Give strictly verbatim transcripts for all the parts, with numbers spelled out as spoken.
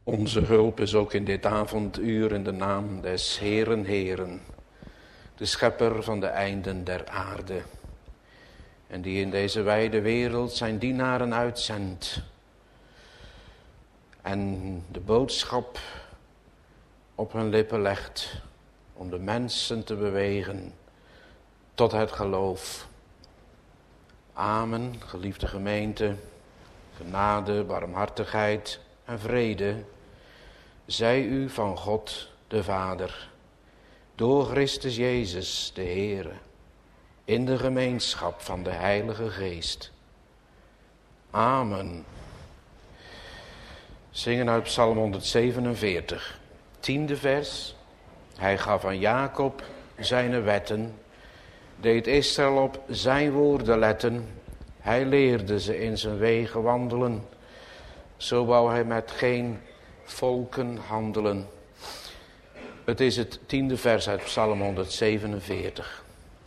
Onze hulp is ook in dit avonduur in de naam des Heeren Heeren, de schepper van de einden der aarde, en die in deze wijde wereld zijn dienaren uitzendt en de boodschap op hun lippen legt om de mensen te bewegen tot het geloof. Amen, geliefde gemeente, genade, barmhartigheid en vrede zij u van God de Vader, door Christus Jezus de Heere, in de gemeenschap van de Heilige Geest. Amen. Zingen uit Psalm honderdzevenenveertig, tiende vers. Hij gaf aan Jacob zijn wetten, deed Israël op zijn woorden letten. Hij leerde ze in zijn wegen wandelen, zo wou hij met geen volken handelen. Het is het tiende vers uit Psalm honderdzevenenveertig.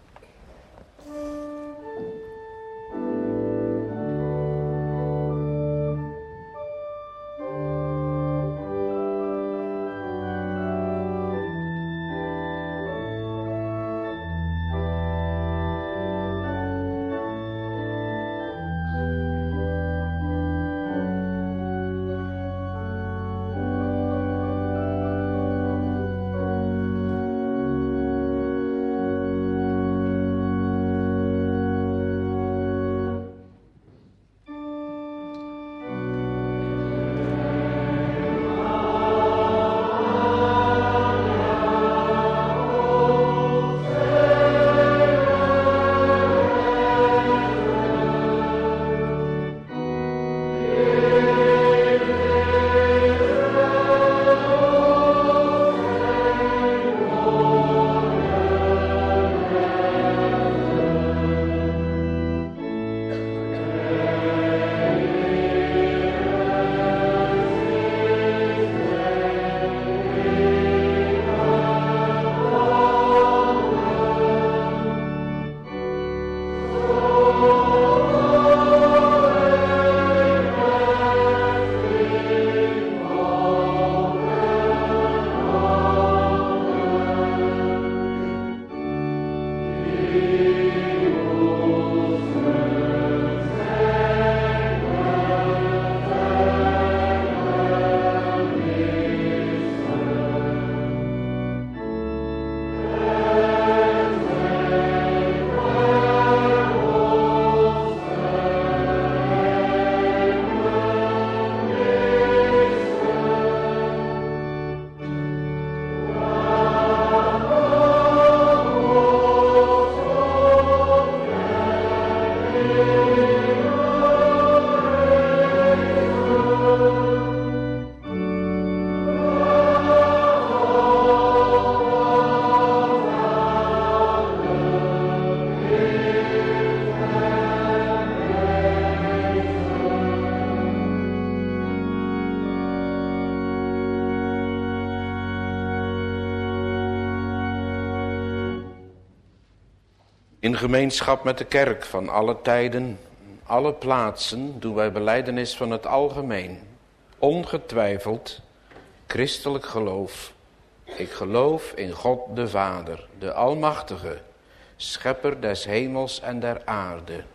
In gemeenschap met de kerk van alle tijden, alle plaatsen, doen wij belijdenis van het algemeen. Ongetwijfeld, christelijk geloof. Ik geloof in God de Vader, de Almachtige, schepper des hemels en der aarde.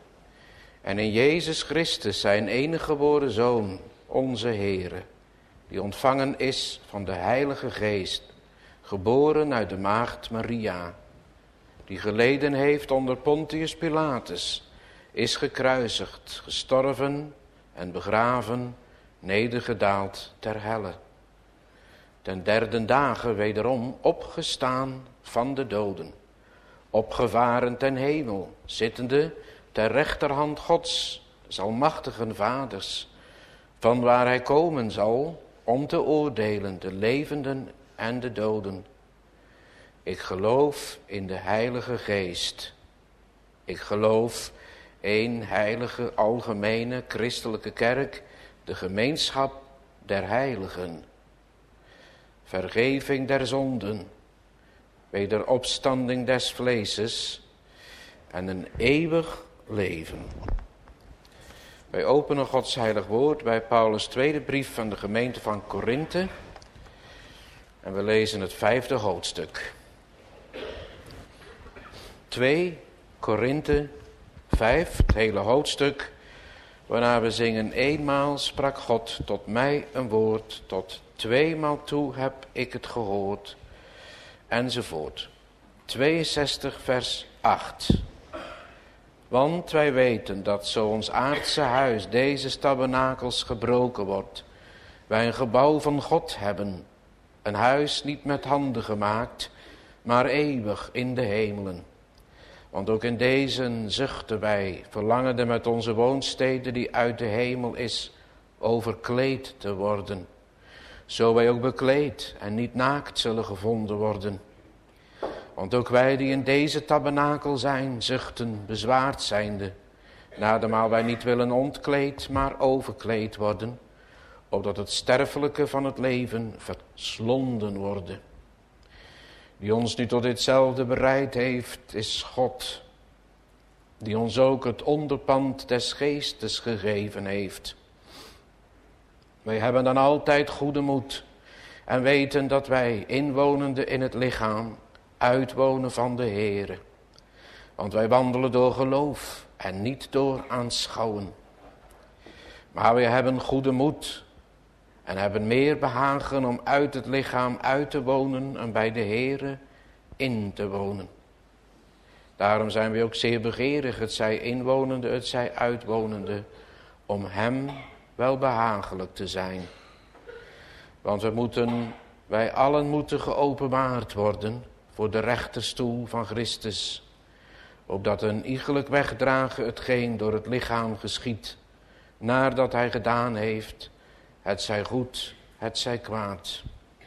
En in Jezus Christus, zijn enige geboren Zoon, onze Heere, die ontvangen is van de Heilige Geest, geboren uit de maagd Maria, die geleden heeft onder Pontius Pilatus, is gekruisigd, gestorven en begraven, nedergedaald ter helle. Ten derde dagen wederom opgestaan van de doden, opgevaren ten hemel, zittende ter rechterhand Gods, des almachtigen Vaders, van waar hij komen zal om te oordelen de levenden en de doden. Ik geloof in de Heilige Geest. Ik geloof één heilige, algemene, christelijke kerk, de gemeenschap der heiligen. Vergeving der zonden, wederopstanding des vleeses en een eeuwig leven. Wij openen Gods heilig woord bij Paulus' tweede brief van de gemeente van Korinthe. En we lezen het vijfde hoofdstuk. twee Korinthe vijf, het hele hoofdstuk. Waarna we zingen: eenmaal sprak God tot mij een woord, tot tweemaal toe heb ik het gehoord. Enzovoort. tweeënzestig vers acht. Want wij weten dat zo ons aardse huis, deze tabernakels, gebroken wordt, wij een gebouw van God hebben, een huis niet met handen gemaakt, maar eeuwig in de hemelen. Want ook in deze zuchten wij, verlangende met onze woonstede die uit de hemel is, overkleed te worden. Zo wij ook bekleed en niet naakt zullen gevonden worden. Want ook wij die in deze tabernakel zijn, zuchten, bezwaard zijnde, nadermaal wij niet willen ontkleed, maar overkleed worden, opdat het sterfelijke van het leven verslonden worden. Die ons nu tot ditzelfde bereid heeft, is God, die ons ook het onderpand des geestes gegeven heeft. Wij hebben dan altijd goede moed en weten dat wij, inwonende in het lichaam, uitwonen van de Heere. Want wij wandelen door geloof en niet door aanschouwen. Maar wij hebben goede moed en hebben meer behagen om uit het lichaam uit te wonen en bij de Heere in te wonen. Daarom zijn we ook zeer begeerig, het zij inwonende, het zij uitwonende, om hem wel behagelijk te zijn. Want we moeten, wij allen moeten geopenbaard worden voor de rechterstoel van Christus, opdat een iegelijk wegdragen hetgeen door het lichaam geschiedt, nadat hij gedaan heeft, het zij goed, het zij kwaad.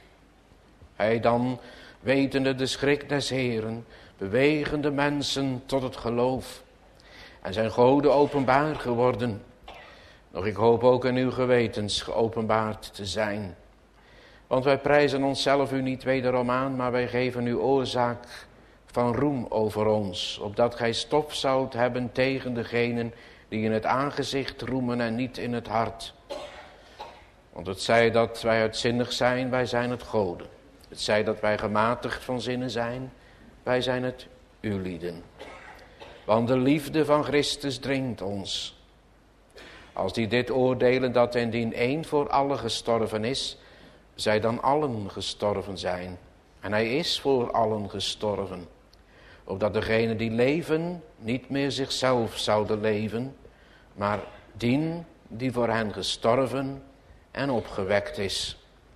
Hij dan, wetende de schrik des Heeren, bewegende mensen tot het geloof, en zijn goden openbaar geworden. Nog ik hoop ook in uw gewetens geopenbaard te zijn. Want wij prijzen onszelf u niet wederom aan, maar wij geven u oorzaak van roem over ons, opdat gij stof zoudt hebben tegen degenen die in het aangezicht roemen en niet in het hart. Want het zij dat wij uitzinnig zijn, wij zijn het goden. Het zij dat wij gematigd van zinnen zijn, wij zijn het uw lieden. Want de liefde van Christus dringt ons. Als die dit oordelen dat indien één voor allen gestorven is, zij dan allen gestorven zijn. En hij is voor allen gestorven. Opdat degenen die leven niet meer zichzelf zouden leven, maar dien die voor hen gestorven en opgewekt is.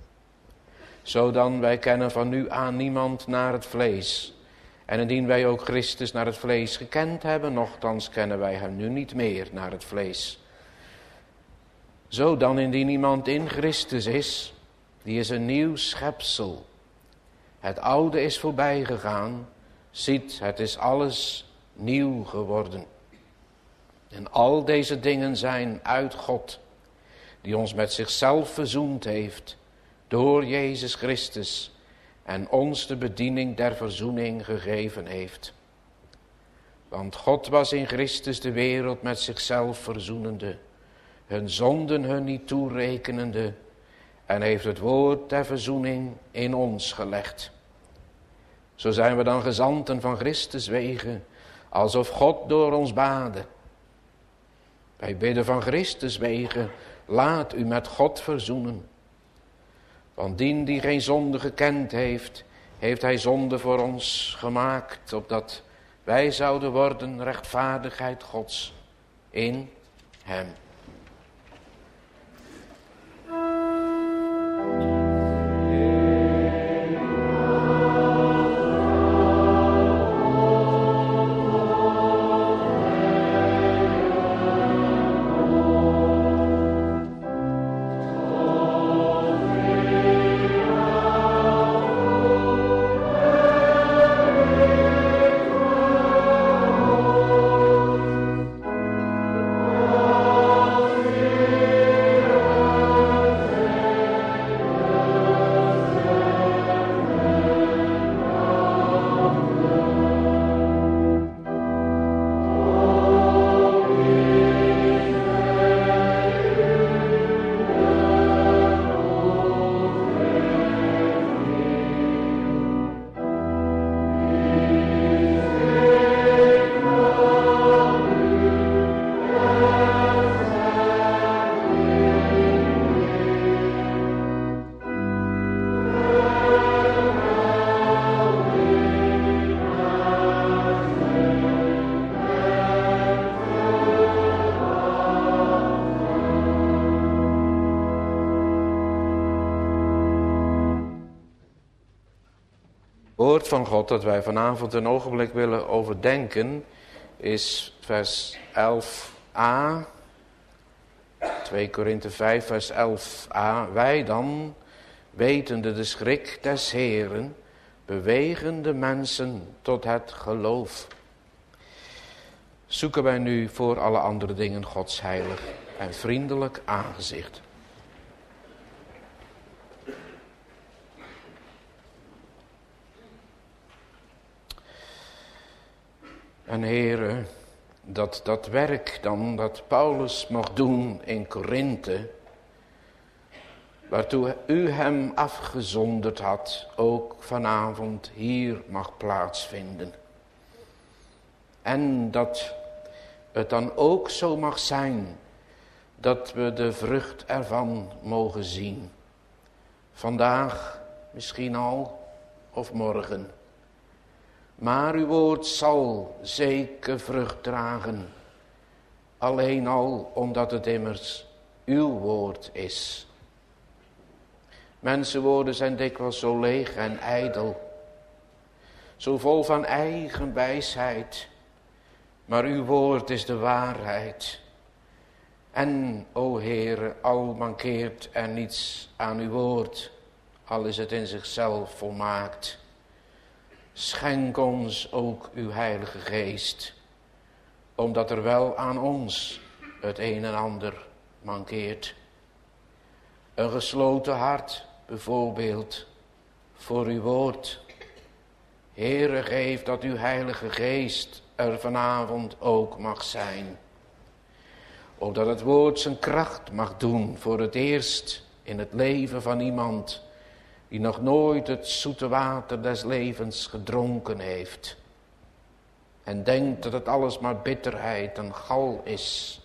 Zodan wij kennen van nu aan niemand naar het vlees. En indien wij ook Christus naar het vlees gekend hebben, nochtans kennen wij hem nu niet meer naar het vlees. Zodan indien iemand in Christus is, die is een nieuw schepsel. Het oude is voorbij gegaan, ziet, het is alles nieuw geworden. En al deze dingen zijn uit God, die ons met zichzelf verzoend heeft, door Jezus Christus, en ons de bediening der verzoening gegeven heeft. Want God was in Christus de wereld met zichzelf verzoenende, hun zonden hun niet toerekenende, en heeft het woord der verzoening in ons gelegd. Zo zijn we dan gezanten van Christus wegen, alsof God door ons baadde. Wij bidden van Christus wegen, laat u met God verzoenen. Want dien die geen zonde gekend heeft, heeft hij zonde voor ons gemaakt, opdat wij zouden worden rechtvaardigheid Gods in hem. Oh woord van God dat wij vanavond een ogenblik willen overdenken is vers elf a. twee Korinthe vijf vers elf a. Wij dan, wetende de schrik des Heeren, bewegen de mensen tot het geloof. Zoeken wij nu voor alle andere dingen Gods heilig en vriendelijk aangezicht. En Heere, dat dat werk dan dat Paulus mag doen in Korinthe, waartoe u hem afgezonderd had, ook vanavond hier mag plaatsvinden. En dat het dan ook zo mag zijn dat we de vrucht ervan mogen zien. Vandaag misschien al of morgen. Maar uw woord zal zeker vrucht dragen. Alleen al omdat het immers uw woord is. Mensenwoorden zijn dikwijls zo leeg en ijdel. Zo vol van eigen wijsheid. Maar uw woord is de waarheid. En, o Heere, al mankeert er niets aan uw woord, al is het in zichzelf volmaakt. Schenk ons ook uw Heilige Geest, omdat er wel aan ons het een en ander mankeert. Een gesloten hart, bijvoorbeeld, voor uw woord. Heere, geef dat uw Heilige Geest er vanavond ook mag zijn. Opdat het woord zijn kracht mag doen voor het eerst in het leven van iemand die nog nooit het zoete water des levens gedronken heeft. En denkt dat het alles maar bitterheid en gal is.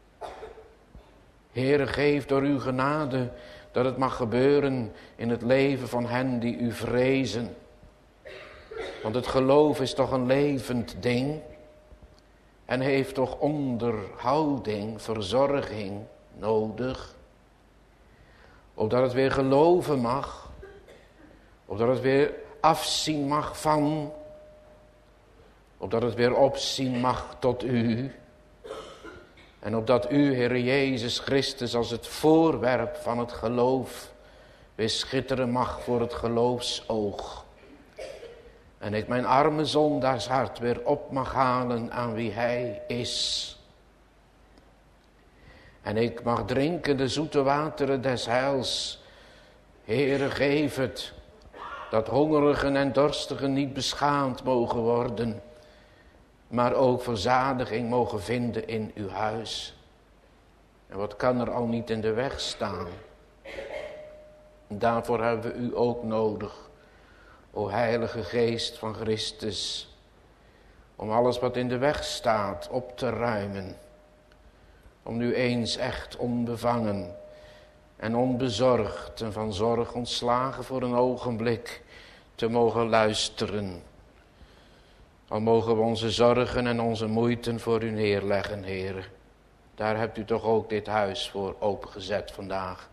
Heere, geef door uw genade dat het mag gebeuren in het leven van hen die u vrezen. Want het geloof is toch een levend ding. En heeft toch onderhouding, verzorging nodig. Opdat het weer geloven mag. Opdat het weer afzien mag van. Opdat het weer opzien mag tot u. En opdat u, Heere Jezus Christus, als het voorwerp van het geloof weer schitteren mag voor het geloofsoog. En ik mijn arme zondaarshart weer op mag halen aan wie hij is. En ik mag drinken de zoete wateren des heils. Heere, geef het, dat hongerigen en dorstigen niet beschaamd mogen worden, maar ook verzadiging mogen vinden in uw huis. En wat kan er al niet in de weg staan? En daarvoor hebben we u ook nodig. O Heilige Geest van Christus, om alles wat in de weg staat op te ruimen. Om nu eens echt onbevangen en onbezorgd en van zorg ontslagen voor een ogenblik te mogen luisteren. Al mogen we onze zorgen en onze moeiten voor u neerleggen, Heer. Daar hebt u toch ook dit huis voor opengezet vandaag.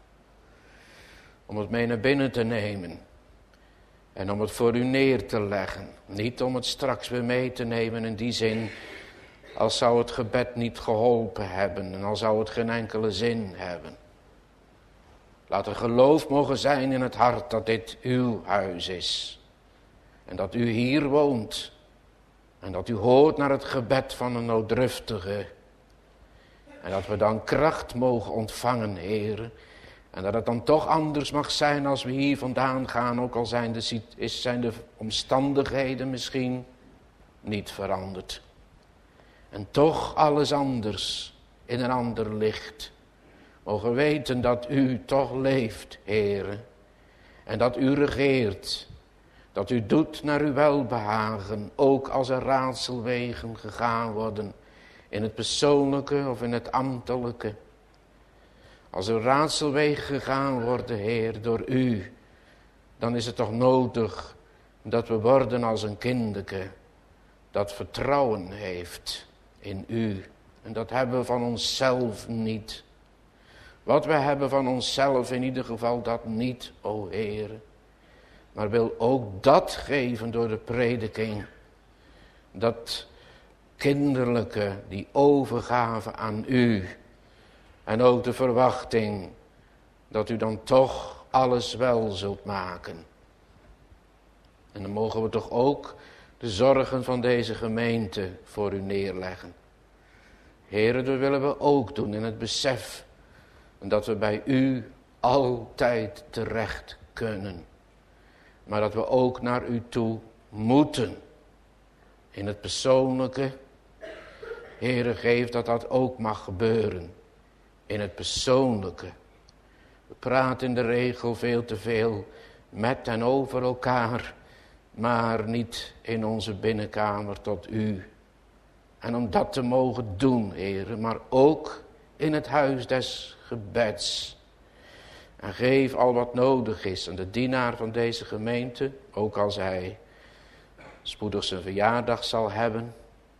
Om het mee naar binnen te nemen. En om het voor u neer te leggen. Niet om het straks weer mee te nemen in die zin. Als zou het gebed niet geholpen hebben. En als zou het geen enkele zin hebben. Laat er geloof mogen zijn in het hart dat dit uw huis is. En dat u hier woont. En dat u hoort naar het gebed van een nooddruftige. En dat we dan kracht mogen ontvangen, Heer. En dat het dan toch anders mag zijn als we hier vandaan gaan. Ook al zijn de, zijn de omstandigheden misschien niet veranderd. En toch alles anders in een ander licht. Mogen weten dat u toch leeft, Heere. En dat u regeert. Dat u doet naar uw welbehagen. Ook als er raadselwegen gegaan worden. In het persoonlijke of in het ambtelijke. Als er raadselwegen gegaan worden, Heer, door u, dan is het toch nodig dat we worden als een kindeke dat vertrouwen heeft in u. En dat hebben we van onszelf niet. Wat we hebben van onszelf in ieder geval dat niet, o Heer. Maar wil ook dat geven door de prediking. Dat kinderlijke, die overgave aan u. En ook de verwachting dat u dan toch alles wel zult maken. En dan mogen we toch ook de zorgen van deze gemeente voor u neerleggen. Heren, dat willen we ook doen in het besef dat we bij u altijd terecht kunnen. Maar dat we ook naar u toe moeten. In het persoonlijke. Heren, geef dat dat ook mag gebeuren. In het persoonlijke. We praten in de regel veel te veel met en over elkaar. Maar niet in onze binnenkamer tot u. En om dat te mogen doen, heren, maar ook in het huis des gebeds. En geef al wat nodig is aan de dienaar van deze gemeente, ook als hij spoedig zijn verjaardag zal hebben.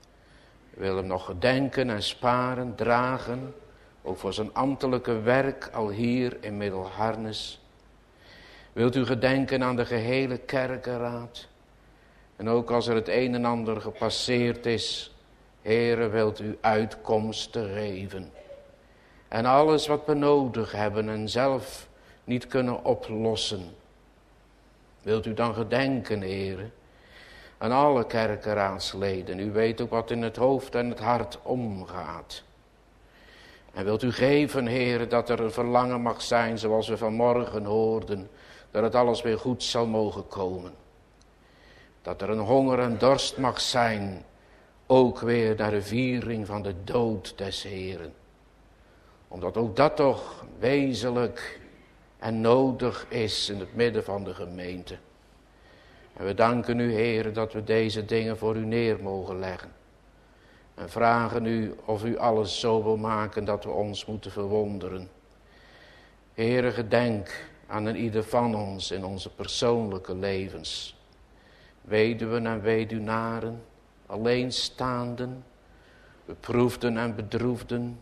We willen hem nog gedenken en sparen, dragen, ook voor zijn ambtelijke werk al hier in Middelharnis. Wilt u gedenken aan de gehele kerkenraad? En ook als er het een en ander gepasseerd is, Heere, wilt u uitkomsten geven. En alles wat we nodig hebben en zelf niet kunnen oplossen. Wilt u dan gedenken, Heere, aan alle kerkenraadsleden. U weet ook wat in het hoofd en het hart omgaat. En wilt u geven, Heere, dat er een verlangen mag zijn, zoals we vanmorgen hoorden, dat het alles weer goed zal mogen komen. Dat er een honger en dorst mag zijn, ook weer naar de viering van de dood des Heeren. Omdat ook dat toch wezenlijk en nodig is in het midden van de gemeente. En we danken u, Heere, dat we deze dingen voor u neer mogen leggen. En vragen u of u alles zo wil maken dat we ons moeten verwonderen. Heere, gedenk aan een ieder van ons in onze persoonlijke levens. Weduwen en weduwnaren, alleenstaanden, beproefden en bedroefden,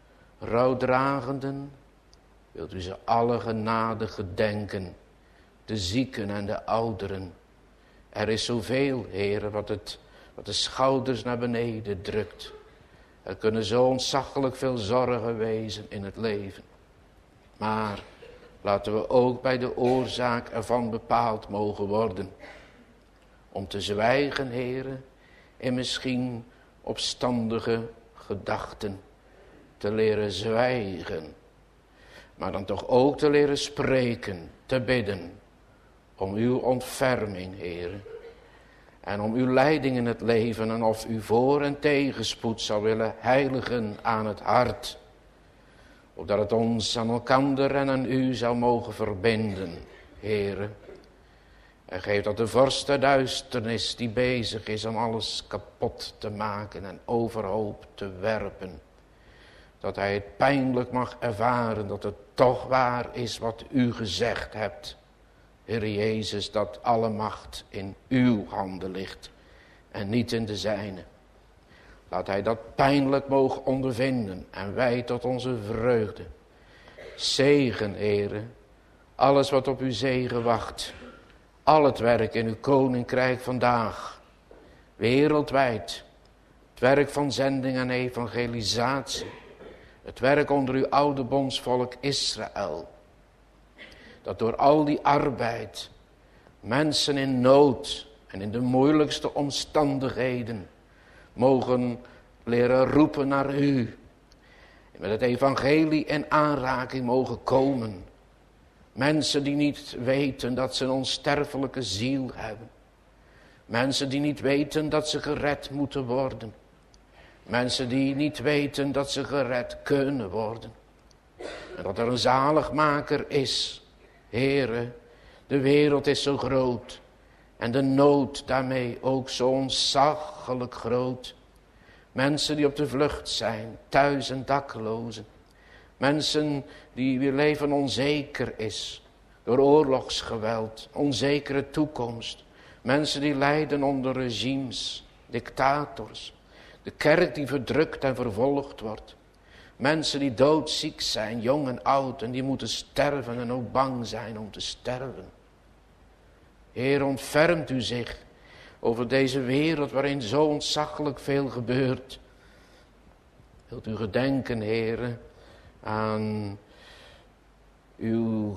rouwdragenden. Wilt u ze alle genade gedenken, de zieken en de ouderen. Er is zoveel, Heere, wat, het, wat de schouders naar beneden drukt. Er kunnen zo ontzaglijk veel zorgen wezen in het leven. Maar laten we ook bij de oorzaak ervan bepaald mogen worden. Om te zwijgen, Heere, in misschien opstandige gedachten. Te leren zwijgen. Maar dan toch ook te leren spreken, te bidden. Om uw ontferming, Heere. En om uw leiding in het leven en of u voor- en tegenspoed zal willen heiligen aan het hart. Opdat het ons aan elkander en aan u zou mogen verbinden, Heere. En geef dat de vorst der duisternis die bezig is om alles kapot te maken en overhoop te werpen. Dat hij het pijnlijk mag ervaren dat het toch waar is wat u gezegd hebt. Heer Jezus, dat alle macht in uw handen ligt en niet in de zijne. Laat hij dat pijnlijk mogen ondervinden en wij tot onze vreugde. Zegen, Heere, alles wat op uw zegen wacht. Al het werk in uw koninkrijk vandaag, wereldwijd. Het werk van zending en evangelisatie. Het werk onder uw oude bondsvolk Israël. Dat door al die arbeid mensen in nood en in de moeilijkste omstandigheden mogen leren roepen naar u. En met het evangelie in aanraking mogen komen. Mensen die niet weten dat ze een onsterfelijke ziel hebben. Mensen die niet weten dat ze gered moeten worden. Mensen die niet weten dat ze gered kunnen worden. En dat er een zaligmaker is. Heere, de wereld is zo groot. En de nood daarmee ook zo ontzaglijk groot. Mensen die op de vlucht zijn, thuis en daklozen. Mensen die wier leven onzeker is. Door oorlogsgeweld, onzekere toekomst. Mensen die lijden onder regimes, dictators. De kerk die verdrukt en vervolgd wordt. Mensen die doodziek zijn, jong en oud. En die moeten sterven en ook bang zijn om te sterven. Heer, ontfermt u zich over deze wereld waarin zo ontzaglijk veel gebeurt. Wilt u gedenken, Heer, aan uw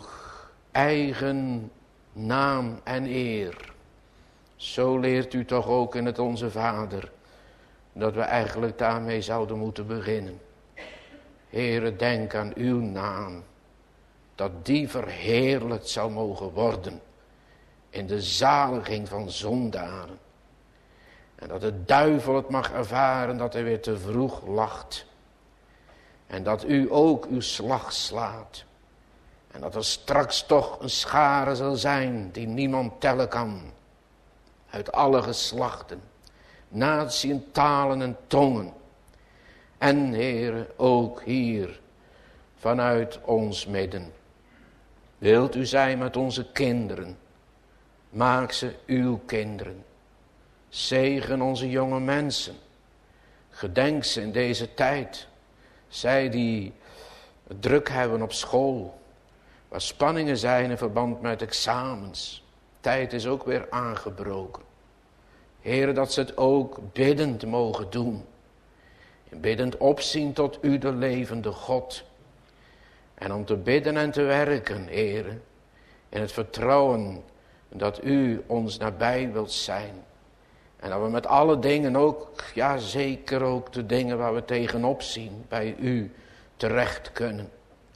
eigen naam en eer. Zo leert u toch ook in het Onze Vader, dat we eigenlijk daarmee zouden moeten beginnen. Heere, denk aan uw naam, dat die verheerlijkt zou mogen worden in de zaliging van zondaren. En dat de duivel het mag ervaren dat hij weer te vroeg lacht. En dat u ook uw slag slaat. En dat er straks toch een schare zal zijn die niemand tellen kan. Uit alle geslachten, natieën, talen en tongen. En Heere, ook hier vanuit ons midden. Wilt u zijn met onze kinderen. Maak ze uw kinderen. Zegen onze jonge mensen. Gedenk ze in deze tijd. Zij die het druk hebben op school. Waar spanningen zijn in verband met examens. Tijd is ook weer aangebroken. Heere, dat ze het ook biddend mogen doen. In biddend opzien tot u, de levende God. En om te bidden en te werken, Heere. In het vertrouwen dat u ons nabij wilt zijn. En dat we met alle dingen ook, ja zeker ook de dingen waar we tegenop zien, bij u terecht kunnen.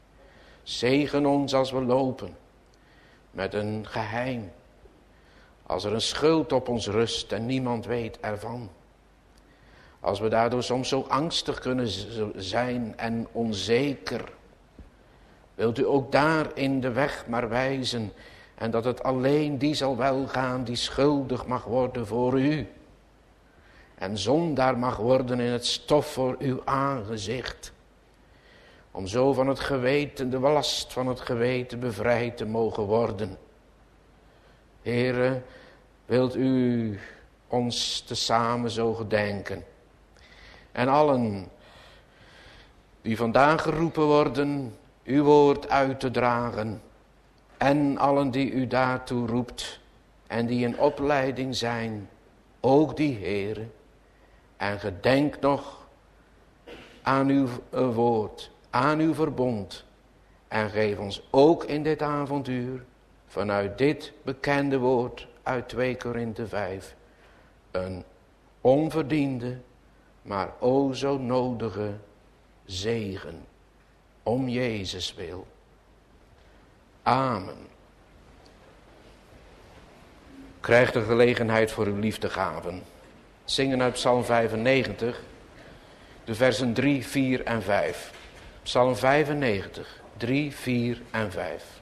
Zegen ons als we lopen met een geheim. Als er een schuld op ons rust en niemand weet ervan. Als we daardoor soms zo angstig kunnen zijn en onzeker. Wilt u ook daar in de weg maar wijzen. En dat het alleen die zal welgaan die schuldig mag worden voor u. En zondaar mag worden in het stof voor uw aangezicht. Om zo van het geweten, de last van het geweten bevrijd te mogen worden. Heere, wilt u ons tezamen zo gedenken. En allen die vandaag geroepen worden, uw woord uit te dragen. En allen die u daartoe roept en die in opleiding zijn, ook die Heere. En gedenk nog aan uw woord, aan uw verbond. En geef ons ook in dit avonduur, vanuit dit bekende woord uit twee Korinthe vijf, een onverdiende, maar o zo nodige zegen, om Jezus wil. Amen. Krijg de gelegenheid voor uw liefdegaven. Zingen uit Psalm vijfennegentig, de versen drie, vier en vijf. Psalm vijfennegentig, drie, vier en vijf.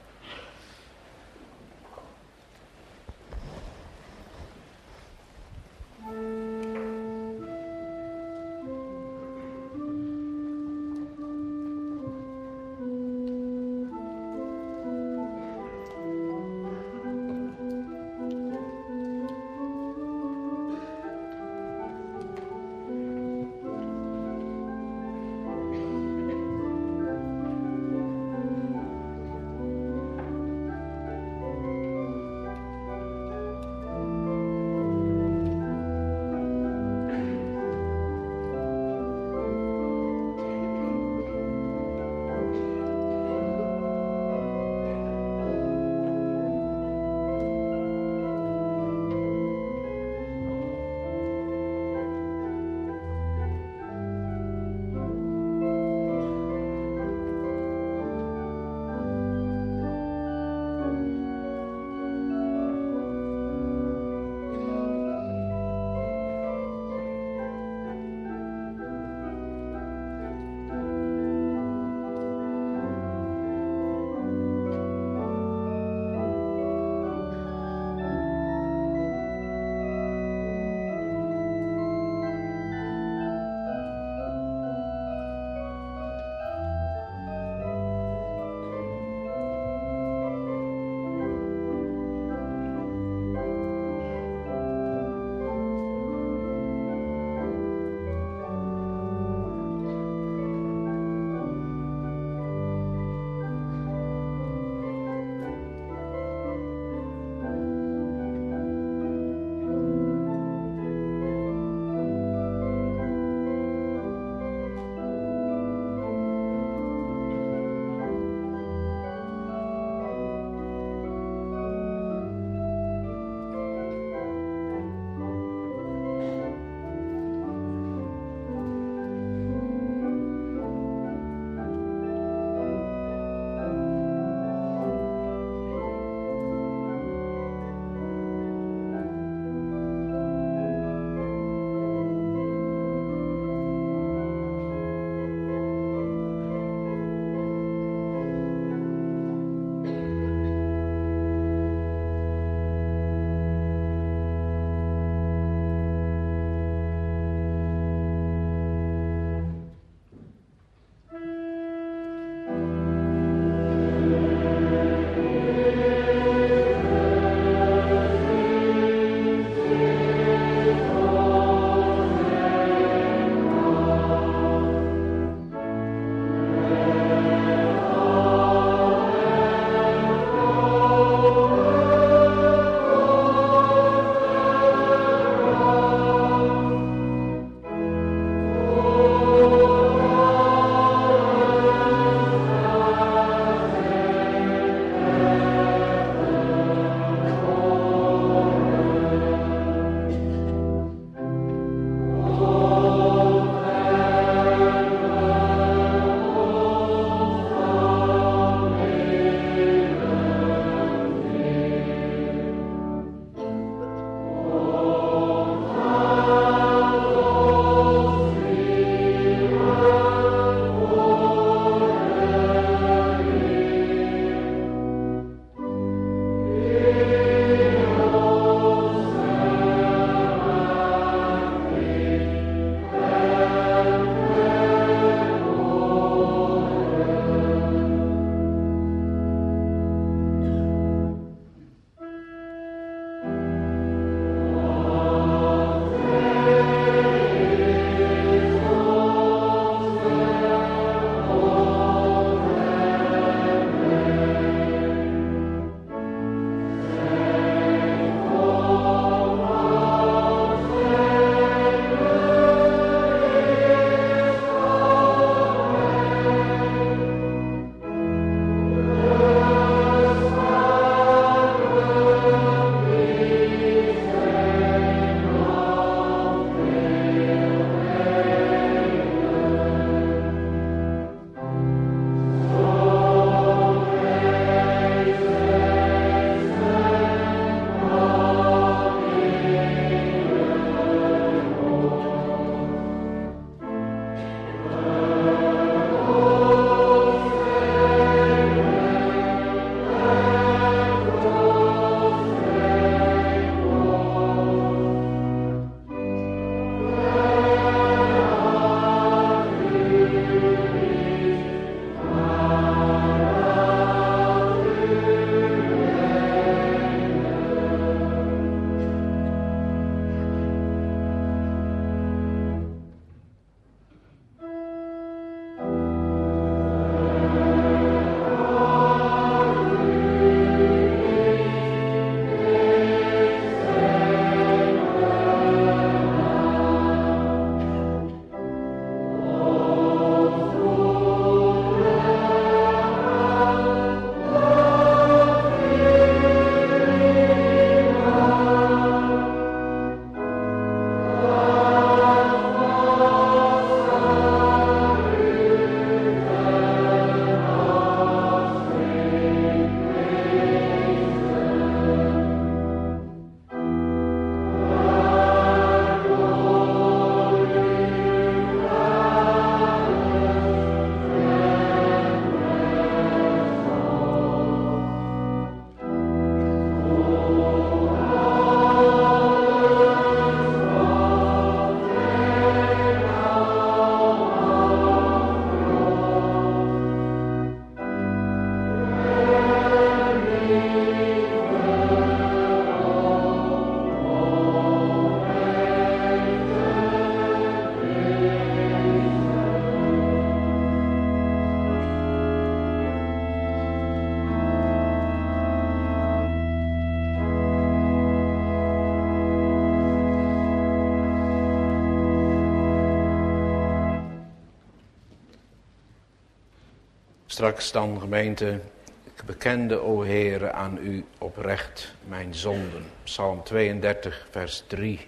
Straks dan, gemeente, ik bekende, o Heere, aan u oprecht mijn zonden. Psalm tweeëndertig, vers drie.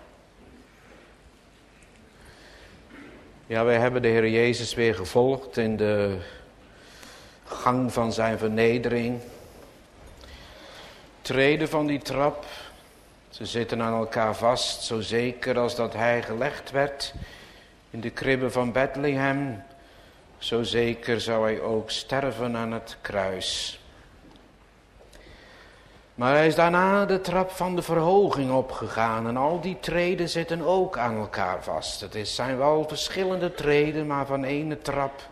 Ja, wij hebben de Heer Jezus weer gevolgd in de gang van zijn vernedering. Treden van die trap. Ze zitten aan elkaar vast, zo zeker als dat hij gelegd werd in de kribbe van Bethlehem. Zo zeker zou hij ook sterven aan het kruis. Maar hij is daarna de trap van de verhoging opgegaan. En al die treden zitten ook aan elkaar vast. Het is, zijn wel verschillende treden, maar van ene trap.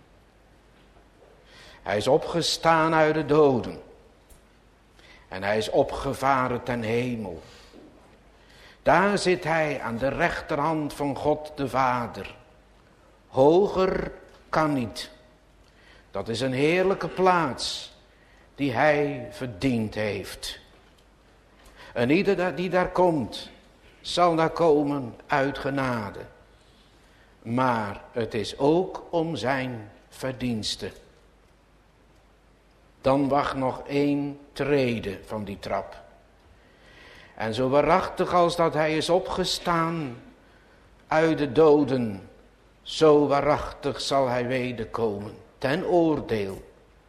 Hij is opgestaan uit de doden. En hij is opgevaren ten hemel. Daar zit hij aan de rechterhand van God de Vader. Hoger kan niet. Dat is een heerlijke plaats die hij verdiend heeft. En ieder die daar komt, zal daar komen uit genade. Maar het is ook om zijn verdienste. Dan wacht nog één trede van die trap. En zo waarachtig als dat hij is opgestaan uit de doden, zo waarachtig zal hij wederkomen ten oordeel.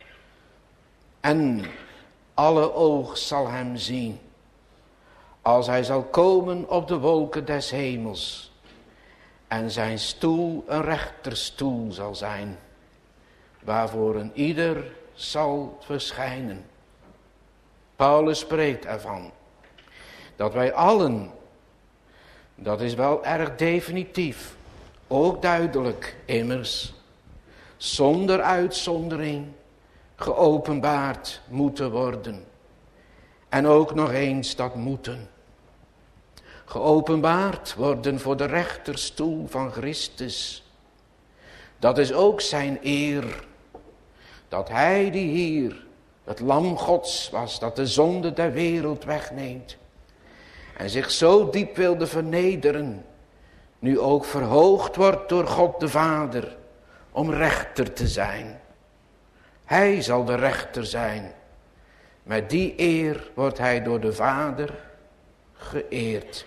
En alle oog zal hem zien, als hij zal komen op de wolken des hemels. En zijn stoel een rechterstoel zal zijn, waarvoor een ieder zal verschijnen. Paulus spreekt ervan, dat wij allen, dat is wel erg definitief, ook duidelijk immers, zonder uitzondering geopenbaard moeten worden. En ook nog eens dat moeten. Geopenbaard worden voor de rechterstoel van Christus. Dat is ook zijn eer. Dat hij die hier het lam Gods was, dat de zonde der wereld wegneemt. En zich zo diep wilde vernederen, nu ook verhoogd wordt door God de Vader, om rechter te zijn. Hij zal de rechter zijn. Met die eer wordt hij door de Vader geëerd.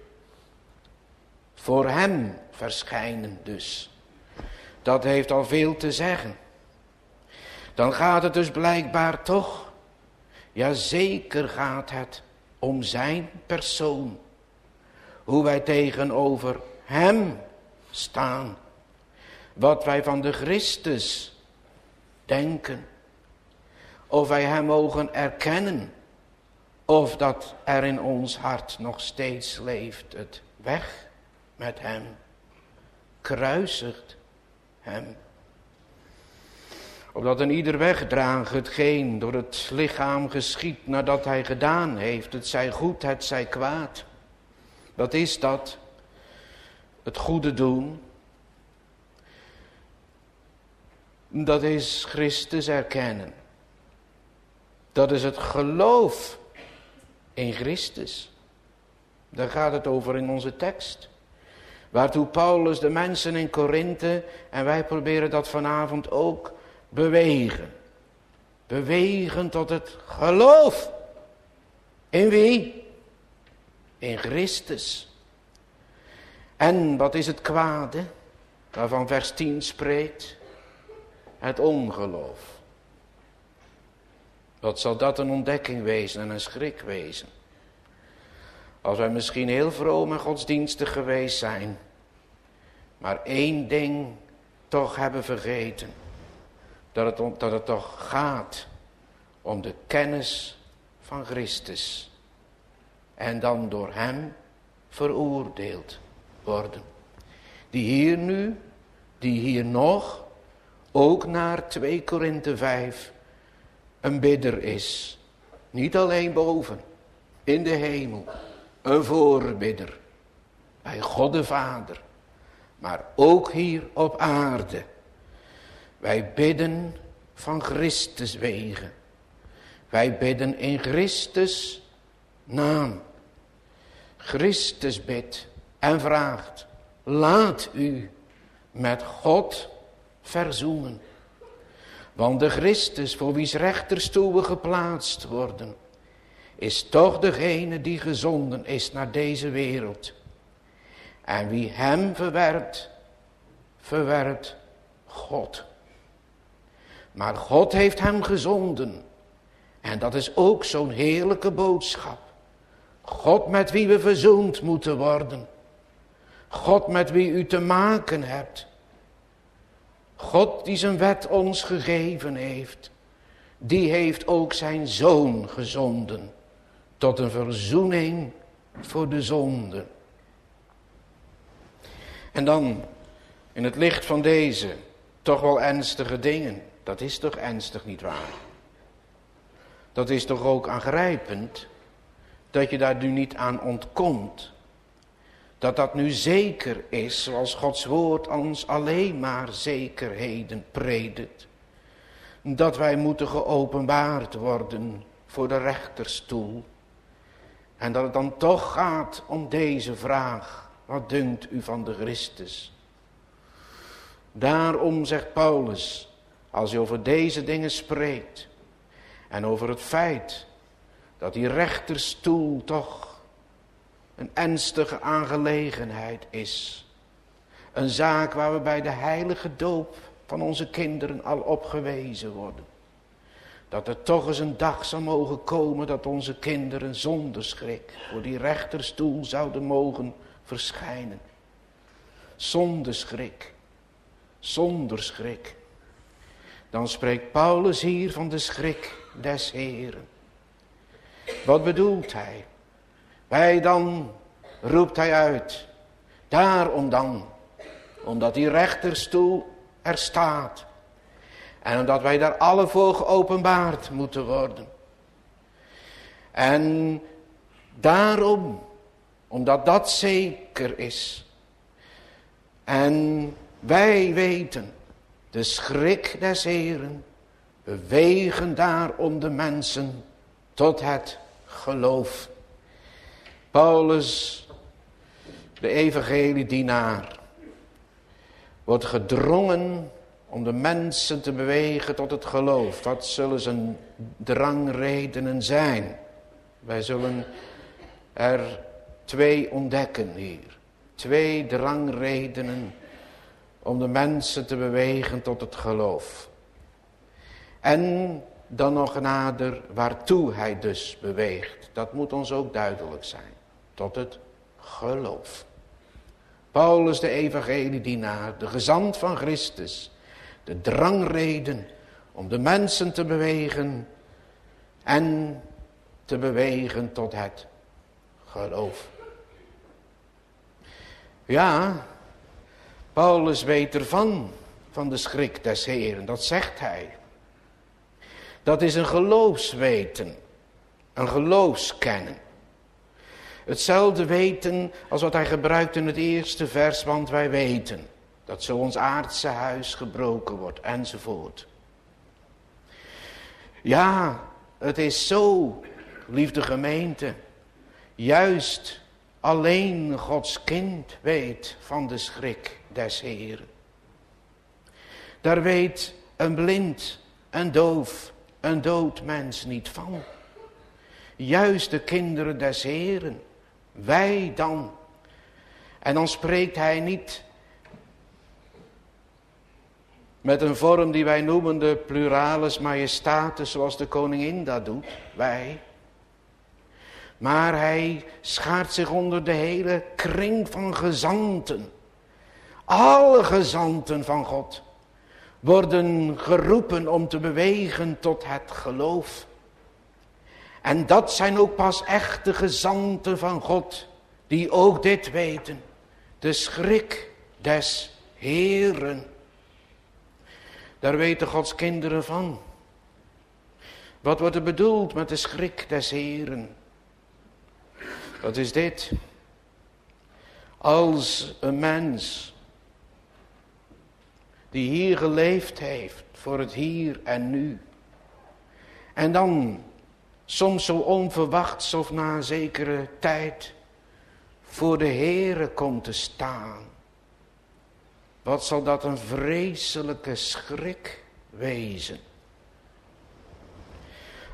Voor hem verschijnen dus. Dat heeft al veel te zeggen. Dan gaat het dus blijkbaar toch, ja zeker gaat het om zijn persoon. Hoe wij tegenover hem staan. Wat wij van de Christus denken. Of wij hem mogen erkennen. Of dat er in ons hart nog steeds leeft. Het weg met hem. Kruisigt hem. Opdat een ieder wegdraagt hetgeen door het lichaam geschiet nadat hij gedaan heeft. Het zij goed, het zij kwaad. Wat is dat? Het goede doen. Dat is Christus erkennen. Dat is het geloof in Christus. Daar gaat het over in onze tekst. Waartoe Paulus de mensen in Korinthe, en wij proberen dat vanavond ook, bewegen. Bewegen tot het geloof. In wie? In Christus. En wat is het kwade, waarvan vers tien spreekt? Het ongeloof. Wat zal dat een ontdekking wezen en een schrik wezen? Als wij misschien heel vroom en godsdienstig geweest zijn, maar één ding toch hebben vergeten. Dat het, dat het toch gaat om de kennis van Christus. En dan door hem veroordeeld worden. Die hier nu, die hier nog, ook naar twee Korinthe vijf, een bidder is. Niet alleen boven, in de hemel, een voorbidder. Bij God de Vader, maar ook hier op aarde. Wij bidden van Christus wegen. Wij bidden in Christus naam. Christus bidt en vraagt, laat u met God verzoenen. Want de Christus, voor wie's rechterstoel we geplaatst worden, is toch degene die gezonden is naar deze wereld. En wie hem verwerpt, verwerpt God. Maar God heeft hem gezonden. En dat is ook zo'n heerlijke boodschap. God met wie we verzoend moeten worden. God met wie u te maken hebt. God die zijn wet ons gegeven heeft. Die heeft ook zijn zoon gezonden. Tot een verzoening voor de zonde. En dan, in het licht van deze, toch wel ernstige dingen. Dat is toch ernstig, nietwaar? Dat is toch ook aangrijpend, dat je daar nu niet aan ontkomt. Dat dat nu zeker is, zoals Gods woord ons alleen maar zekerheden predikt. Dat wij moeten geopenbaard worden voor de rechterstoel. En dat het dan toch gaat om deze vraag. Wat dunkt u van de Christus? Daarom zegt Paulus, als hij over deze dingen spreekt. En over het feit dat die rechterstoel toch een ernstige aangelegenheid is. Een zaak waar we bij de heilige doop van onze kinderen al op gewezen worden. Dat er toch eens een dag zou mogen komen dat onze kinderen zonder schrik voor die rechterstoel zouden mogen verschijnen. Zonder schrik. Zonder schrik. Dan spreekt Paulus hier van de schrik des Heeren. Wat bedoelt hij? Wij dan, roept hij uit. Daarom dan, omdat die rechterstoel er staat. En omdat wij daar alle voor geopenbaard moeten worden. En daarom, omdat dat zeker is. En wij weten, de schrik des Heeren bewegen daarom de mensen tot het geloof. Paulus, de evangeliedienaar, wordt gedrongen om de mensen te bewegen tot het geloof. Wat zullen zijn drangredenen zijn? Wij zullen er twee ontdekken hier. Twee drangredenen om de mensen te bewegen tot het geloof. En dan nog nader waartoe hij dus beweegt. Dat moet ons ook duidelijk zijn. Tot het geloof. Paulus de evangeliedienaar, de gezant van Christus. De drangreden om de mensen te bewegen en te bewegen tot het geloof. Ja, Paulus weet ervan, van de schrik des Heeren, dat zegt hij. Dat is een geloofsweten, een geloofskennen. Hetzelfde weten als wat hij gebruikt in het eerste vers, want wij weten dat zo ons aardse huis gebroken wordt, enzovoort. Ja, het is zo, liefde gemeente, juist alleen Gods kind weet van de schrik des Heeren. Daar weet een blind, een doof, een dood mens niet van. Juist de kinderen des Heeren, wij dan. En dan spreekt hij niet met een vorm die wij noemen de pluralis majestatis, zoals de koningin dat doet, wij. Maar hij schaart zich onder de hele kring van gezanten. Alle gezanten van God worden geroepen om te bewegen tot het geloof. En dat zijn ook pas echte gezanten van God, die ook dit weten. De schrik des Heeren. Daar weten Gods kinderen van. Wat wordt er bedoeld met de schrik des Heeren? Dat is dit. Als een mens die hier geleefd heeft voor het hier en nu. En dan soms zo onverwachts of na een zekere tijd voor de Heere komt te staan. Wat zal dat een vreselijke schrik wezen.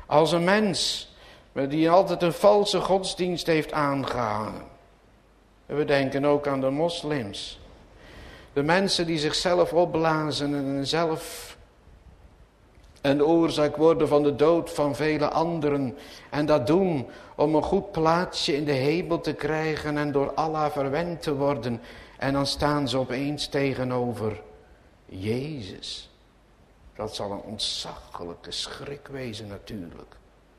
Als een mens die altijd een valse godsdienst heeft aangehangen. We denken ook aan de moslims. De mensen die zichzelf opblazen en zelf een oorzaak worden van de dood van vele anderen. En dat doen om een goed plaatsje in de hemel te krijgen en door Allah verwend te worden. En dan staan ze opeens tegenover Jezus. Dat zal een ontzaglijke schrik wezen natuurlijk.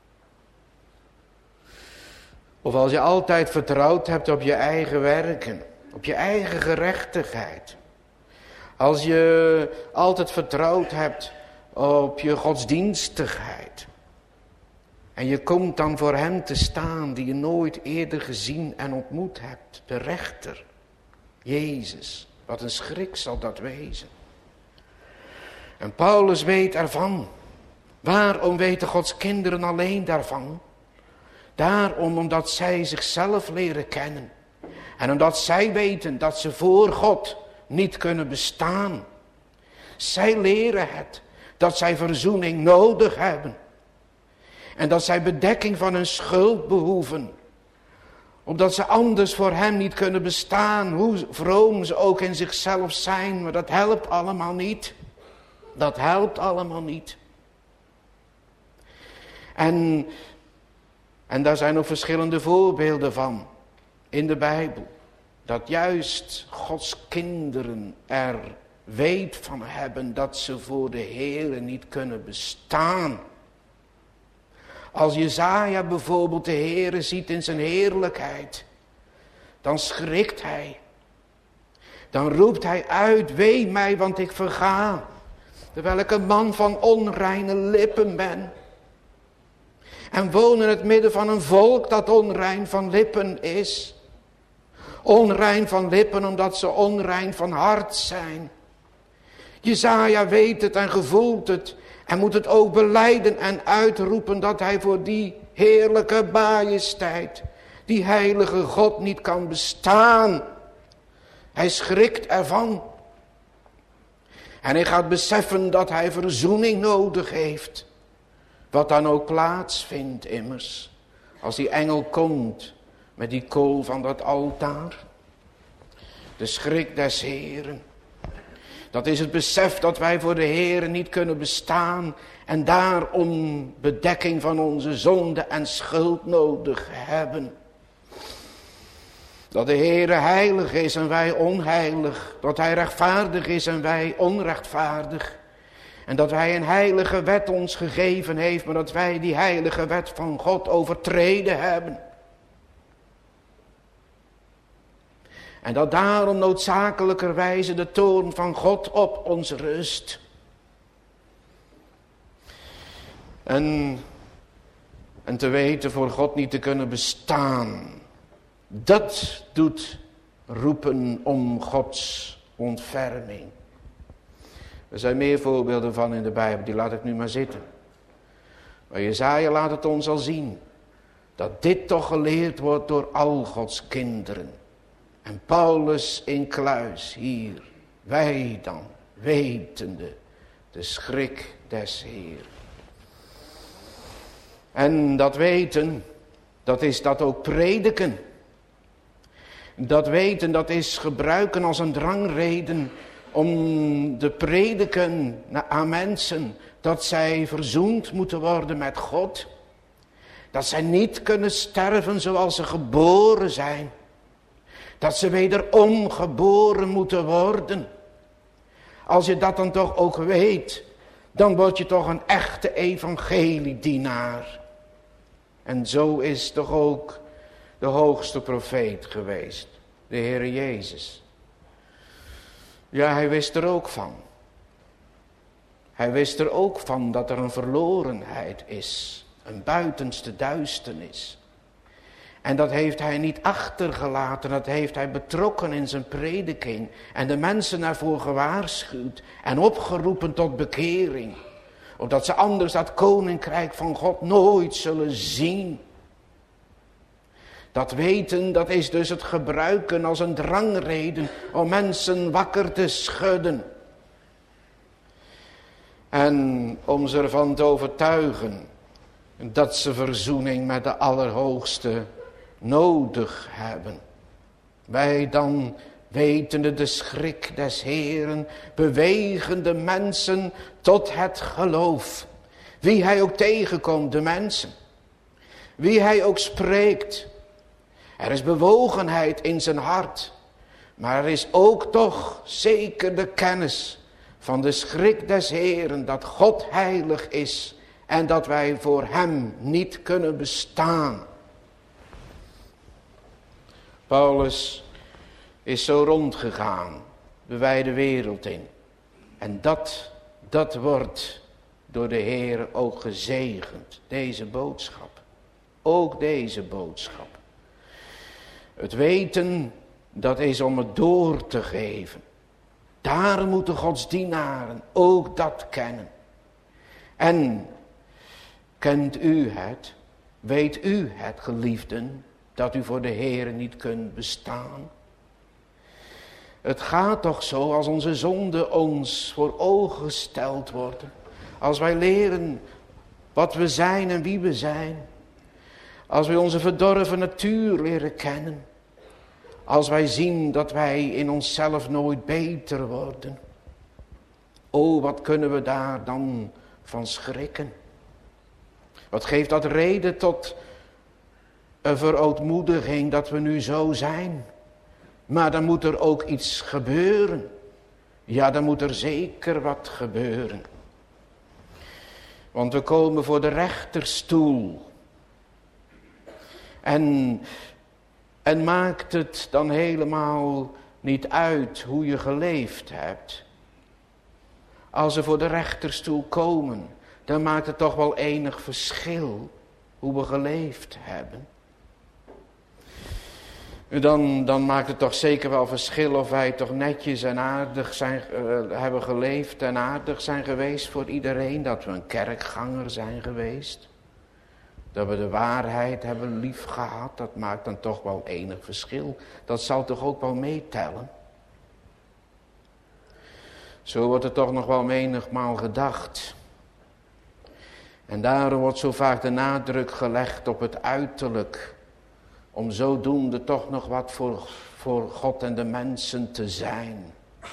Of als je altijd vertrouwd hebt op je eigen werken, op je eigen gerechtigheid. Als je altijd vertrouwd hebt op je godsdienstigheid. En je komt dan voor hem te staan die je nooit eerder gezien en ontmoet hebt. De rechter, Jezus. Wat een schrik zal dat wezen. En Paulus weet ervan. Waarom weten Gods kinderen alleen daarvan? Daarom omdat zij zichzelf leren kennen. En omdat zij weten dat ze voor God niet kunnen bestaan. Zij leren het. Dat zij verzoening nodig hebben. En dat zij bedekking van hun schuld behoeven. Omdat ze anders voor hem niet kunnen bestaan. Hoe vroom ze ook in zichzelf zijn. Maar dat helpt allemaal niet. Dat helpt allemaal niet. En, en daar zijn ook verschillende voorbeelden van. In de Bijbel. Dat juist Gods kinderen er weet van hebben dat ze voor de Heere niet kunnen bestaan. Als Jesaja bijvoorbeeld de Heere ziet in zijn heerlijkheid, dan schrikt hij. Dan roept hij uit, wee mij, want ik verga, terwijl ik een man van onreine lippen ben. En woon in het midden van een volk dat onrein van lippen is. Onrein van lippen omdat ze onrein van hart zijn. Jesaja weet het en gevoelt het. En moet het ook belijden en uitroepen dat hij voor die heerlijke majesteit, die heilige God niet kan bestaan. Hij schrikt ervan. En hij gaat beseffen dat hij verzoening nodig heeft. Wat dan ook plaatsvindt immers. Als die engel komt met die kool van dat altaar. De schrik des Heeren. Dat is het besef dat wij voor de Heere niet kunnen bestaan. En daarom bedekking van onze zonde en schuld nodig hebben. Dat de Heere heilig is en wij onheilig. Dat hij rechtvaardig is en wij onrechtvaardig. En dat hij een heilige wet ons gegeven heeft. Maar dat wij die heilige wet van God overtreden hebben. En dat daarom noodzakelijkerwijze de toorn van God op ons rust. En, en te weten voor God niet te kunnen bestaan. Dat doet roepen om Gods ontferming. Er zijn meer voorbeelden van in de Bijbel, die laat ik nu maar zitten. Maar Jesaja laat het ons al zien. Dat dit toch geleerd wordt door al Gods kinderen. En Paulus in kluis hier. Wij dan, wetende de schrik des Heeren. En dat weten, dat is dat ook prediken. Dat weten, dat is gebruiken als een drangreden om te prediken aan mensen dat zij verzoend moeten worden met God. Dat zij niet kunnen sterven zoals ze geboren zijn. Dat ze wederom geboren moeten worden. Als je dat dan toch ook weet, dan word je toch een echte evangeliedienaar. En zo is toch ook de hoogste profeet geweest, de Heere Jezus. Ja, hij wist er ook van. Hij wist er ook van dat er een verlorenheid is, een buitenste duisternis. En dat heeft hij niet achtergelaten, dat heeft hij betrokken in zijn prediking. En de mensen ervoor gewaarschuwd en opgeroepen tot bekering. Opdat ze anders dat koninkrijk van God nooit zullen zien. Dat weten, dat is dus het gebruiken als een drangreden om mensen wakker te schudden. En om ze ervan te overtuigen dat ze verzoening met de Allerhoogste nodig hebben. Wij dan, wetende de schrik des Heeren, bewegen de mensen tot het geloof. Wie hij ook tegenkomt, de mensen. Wie hij ook spreekt. Er is bewogenheid in zijn hart. Maar er is ook toch zeker de kennis van de schrik des Heeren, dat God heilig is en dat wij voor hem niet kunnen bestaan. Paulus is zo rondgegaan, de wijde wereld in. En dat, dat wordt door de Heer ook gezegend, deze boodschap. Ook deze boodschap. Het weten, dat is om het door te geven. Daar moeten Gods dienaren ook dat kennen. En kent u het, weet u het, geliefden, dat u voor de Heer niet kunt bestaan? Het gaat toch zo als onze zonden ons voor ogen gesteld worden. Als wij leren wat we zijn en wie we zijn. Als wij onze verdorven natuur leren kennen. Als wij zien dat wij in onszelf nooit beter worden. O, wat kunnen we daar dan van schrikken? Wat geeft dat reden tot een verootmoediging dat we nu zo zijn? Maar dan moet er ook iets gebeuren. Ja, dan moet er zeker wat gebeuren. Want we komen voor de rechterstoel. En, en maakt het dan helemaal niet uit hoe je geleefd hebt. Als we voor de rechterstoel komen, dan maakt het toch wel enig verschil hoe we geleefd hebben. Dan, dan maakt het toch zeker wel verschil of wij toch netjes en aardig zijn, uh, hebben geleefd en aardig zijn geweest voor iedereen. Dat we een kerkganger zijn geweest. Dat we de waarheid hebben lief gehad. Dat maakt dan toch wel enig verschil. Dat zal toch ook wel meetellen. Zo wordt er toch nog wel menigmaal gedacht. En daarom wordt zo vaak de nadruk gelegd op het uiterlijk. Om zodoende toch nog wat voor, voor God en de mensen te zijn.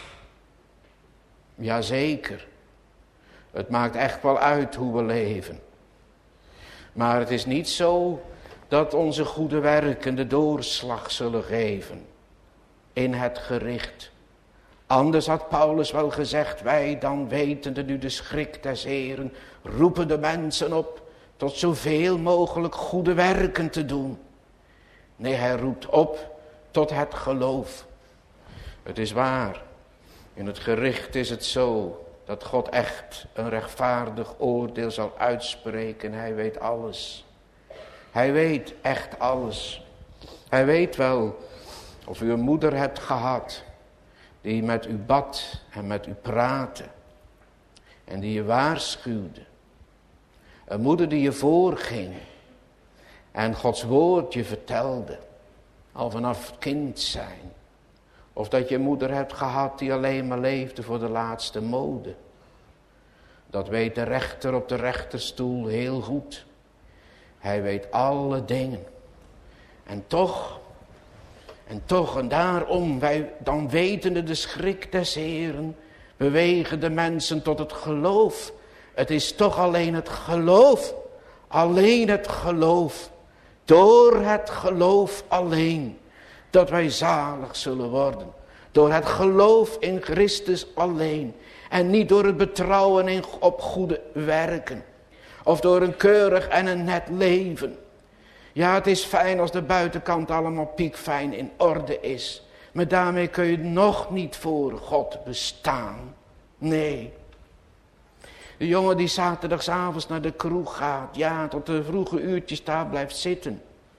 Jazeker. Het maakt echt wel uit hoe we leven. Maar het is niet zo dat onze goede werken de doorslag zullen geven. In het gericht. Anders had Paulus wel gezegd, wij dan wetende nu de schrik des Heeren, roepen de mensen op tot zoveel mogelijk goede werken te doen. Nee, hij roept op tot het geloof. Het is waar. In het gericht is het zo dat God echt een rechtvaardig oordeel zal uitspreken. Hij weet alles. Hij weet echt alles. Hij weet wel of u een moeder hebt gehad die met u bad en met u praatte. En die je waarschuwde. Een moeder die je voorging. En Gods woord je vertelde. Al vanaf kind zijn. Of dat je een moeder hebt gehad die alleen maar leefde voor de laatste mode. Dat weet de rechter op de rechterstoel heel goed. Hij weet alle dingen. En toch, en toch, en daarom, wij dan wetende de schrik des Heeren, bewegen de mensen tot het geloof. Het is toch alleen het geloof. Alleen het geloof. Door het geloof alleen. Dat wij zalig zullen worden. Door het geloof in Christus alleen. En niet door het betrouwen in, op goede werken. Of door een keurig en een net leven. Ja, het is fijn als de buitenkant allemaal piekfijn in orde is. Maar daarmee kun je nog niet voor God bestaan. Nee. De jongen die zaterdagsavonds naar de kroeg gaat. Ja, tot de vroege uurtjes daar blijft zitten.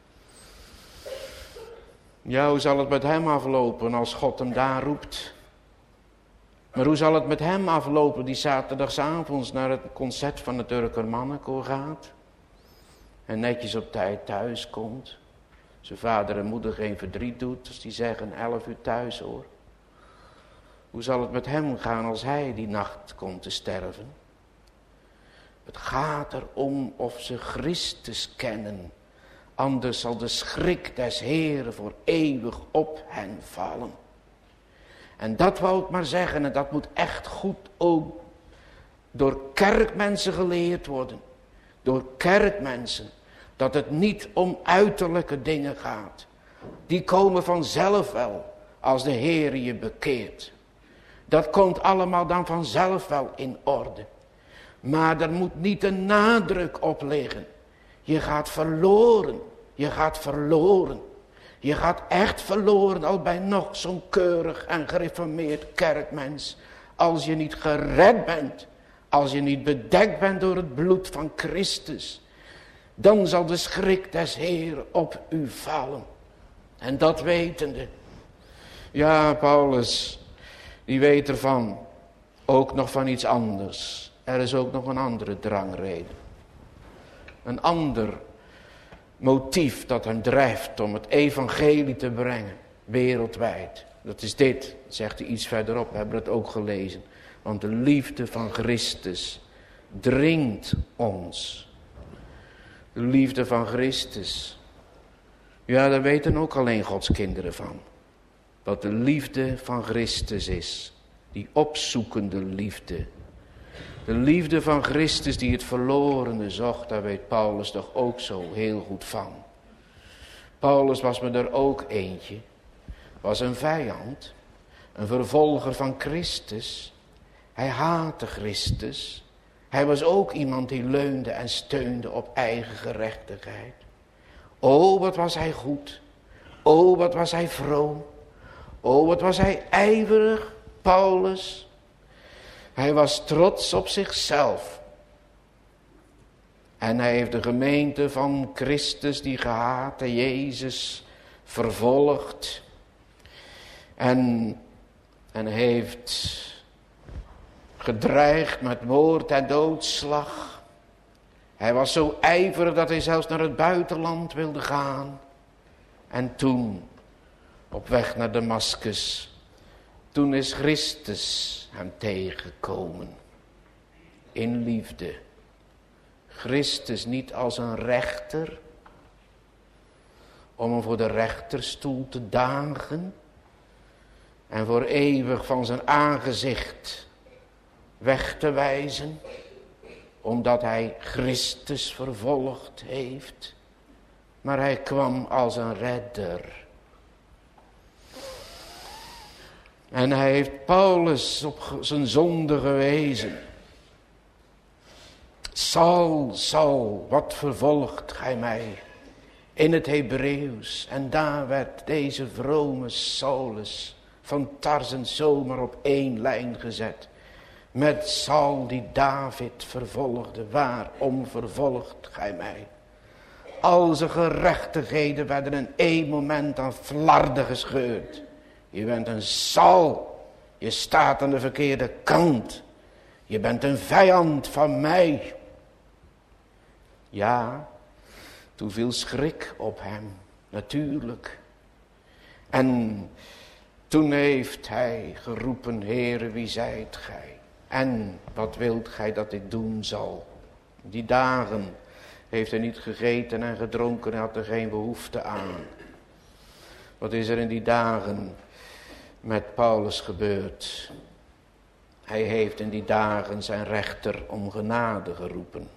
Ja, hoe zal het met hem aflopen als God hem daar roept? Maar hoe zal het met hem aflopen die zaterdagsavonds naar het concert van het Urker Mannenkoor gaat? En netjes op tijd thuis komt. Zijn vader en moeder geen verdriet doet als die zeggen elf uur thuis hoor. Hoe zal het met hem gaan als hij die nacht komt te sterven? Het gaat erom of ze Christus kennen. Anders zal de schrik des Heeren voor eeuwig op hen vallen. En dat wou ik maar zeggen. En dat moet echt goed ook door kerkmensen geleerd worden. Door kerkmensen. Dat het niet om uiterlijke dingen gaat. Die komen vanzelf wel. Als de Heer je bekeert. Dat komt allemaal dan vanzelf wel in orde. Maar er moet niet een nadruk op liggen. Je gaat verloren. Je gaat verloren. Je gaat echt verloren al bij nog zo'n keurig en gereformeerd kerkmens. Als je niet gered bent. Als je niet bedekt bent door het bloed van Christus. Dan zal de schrik des Heeren op u vallen. En dat wetende. Ja, Paulus, die weet ervan. Ook nog van iets anders. Er is ook nog een andere drangreden. Een ander motief dat hem drijft om het evangelie te brengen. Wereldwijd. Dat is dit, zegt hij iets verderop. We hebben het ook gelezen. Want de liefde van Christus dringt ons. De liefde van Christus. Ja, daar weten ook alleen Gods kinderen van. Wat de liefde van Christus is. Die opzoekende liefde. De liefde van Christus die het verlorene zocht, daar weet Paulus toch ook zo heel goed van. Paulus was me er ook eentje. Was een vijand. Een vervolger van Christus. Hij haatte Christus. Hij was ook iemand die leunde en steunde op eigen gerechtigheid. O, wat was hij goed. O, wat was hij vroom. O, wat was hij ijverig, Paulus. Hij was trots op zichzelf. En hij heeft de gemeente van Christus, die gehate Jezus, vervolgd. En, en heeft gedreigd met moord en doodslag. Hij was zo ijverig dat hij zelfs naar het buitenland wilde gaan. En toen, op weg naar Damaskus, toen is Christus hem tegengekomen. In liefde. Christus niet als een rechter, om hem voor de rechterstoel te dagen en voor eeuwig van zijn aangezicht weg te wijzen, omdat hij Christus vervolgd heeft. Maar hij kwam als een redder. En hij heeft Paulus op zijn zonde gewezen. Saul, Saul, wat vervolgt gij mij? In het Hebreeuws. En daar werd deze vrome Saulus van Tarsen zomaar op één lijn gezet. Met Saul die David vervolgde. Waarom vervolgt gij mij? Al zijn gerechtigheden werden in één moment aan flarden gescheurd. Je bent een Saul. Je staat aan de verkeerde kant. Je bent een vijand van mij. Ja, toen viel schrik op hem. Natuurlijk. En toen heeft hij geroepen, Heere, wie zijt gij? En wat wilt gij dat ik doen zal? Die dagen heeft hij niet gegeten en gedronken en had er geen behoefte aan. Wat is er in die dagen met Paulus gebeurd? Hij heeft in die dagen zijn rechter om genade geroepen.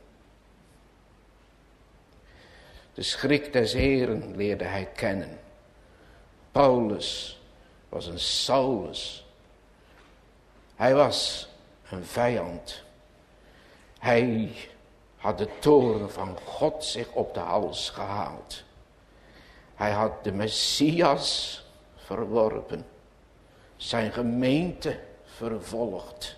De schrik des Heeren leerde hij kennen. Paulus was een Saulus. Hij was een vijand. Hij had de toorn van God zich op de hals gehaald. Hij had de Messias verworpen. Zijn gemeente vervolgd.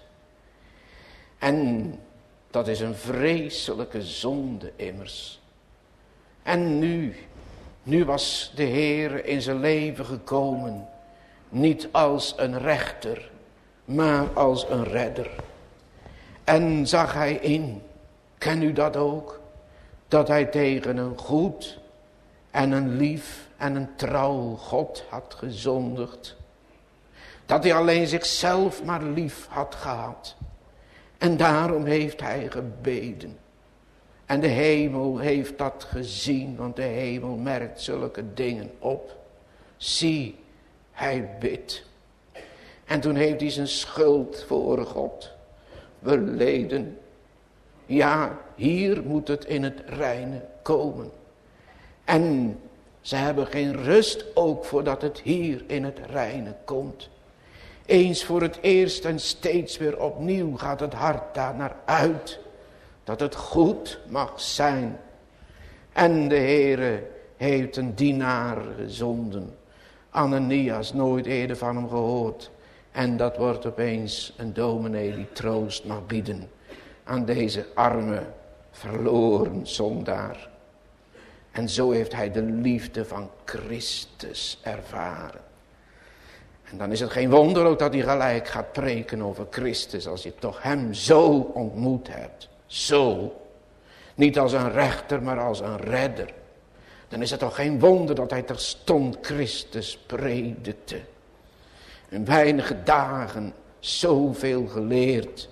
En dat is een vreselijke zonde immers. En nu, nu was de Heer in zijn leven gekomen. Niet als een rechter, maar als een redder. En zag hij in, ken u dat ook? Dat hij tegen een goed en een lief en een trouw God had gezondigd. Dat hij alleen zichzelf maar lief had gehad. En daarom heeft hij gebeden. En de hemel heeft dat gezien, want de hemel merkt zulke dingen op. Zie, hij bidt. En toen heeft hij zijn schuld voor God beleden. Ja, hier moet het in het reine komen. En ze hebben geen rust ook voordat het hier in het reine komt. Eens voor het eerst en steeds weer opnieuw gaat het hart daar naar uit. Dat het goed mag zijn. En de Heere heeft een dienaar gezonden. Ananias, nooit eerder van hem gehoord. En dat wordt opeens een dominee die troost mag bieden aan deze arme, verloren zondaar. En zo heeft hij de liefde van Christus ervaren. En dan is het geen wonder ook dat hij gelijk gaat preken over Christus, als je toch hem zo ontmoet hebt. Zo. Niet als een rechter, maar als een redder. Dan is het toch geen wonder dat hij terstond Christus predikte. In weinige dagen zoveel geleerd.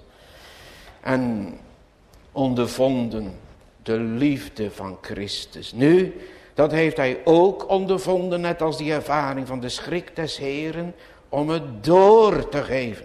En ondervonden de liefde van Christus. Nu, dat heeft hij ook ondervonden, net als die ervaring van de schrik des Heeren, om het door te geven.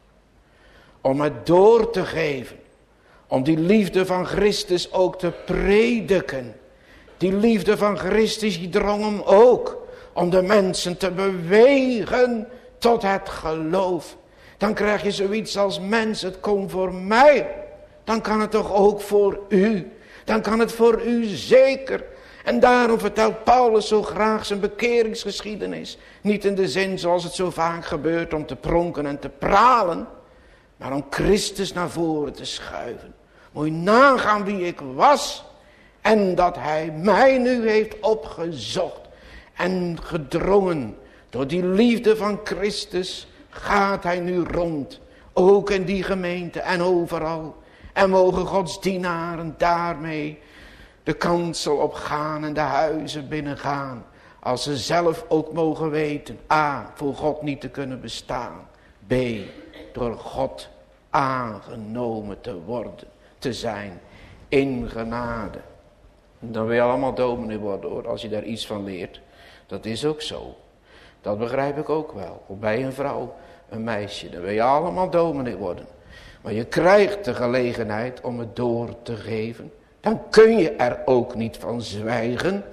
Om het door te geven. Om die liefde van Christus ook te prediken. Die liefde van Christus, die drong hem ook om de mensen te bewegen tot het geloof. Dan krijg je zoiets als mens, het komt voor mij. Dan kan het toch ook voor u. Dan kan het voor u zeker. En daarom vertelt Paulus zo graag zijn bekeringsgeschiedenis. Niet in de zin zoals het zo vaak gebeurt om te pronken en te pralen. Maar om Christus naar voren te schuiven. Moet je nagaan wie ik was. En dat hij mij nu heeft opgezocht. En gedrongen door die liefde van Christus gaat hij nu rond. Ook in die gemeente en overal. En mogen Gods dienaren daarmee de kansel opgaan en de huizen binnengaan. Als ze zelf ook mogen weten. A, voor God niet te kunnen bestaan. B, door God aangenomen te worden. Te zijn. In genade. Dan wil je allemaal dominee worden hoor. Als je daar iets van leert. Dat is ook zo. Dat begrijp ik ook wel. Of bij een vrouw, een meisje. Dan wil je allemaal dominee worden. Maar je krijgt de gelegenheid om het door te geven. Dan kun je er ook niet van zwijgen.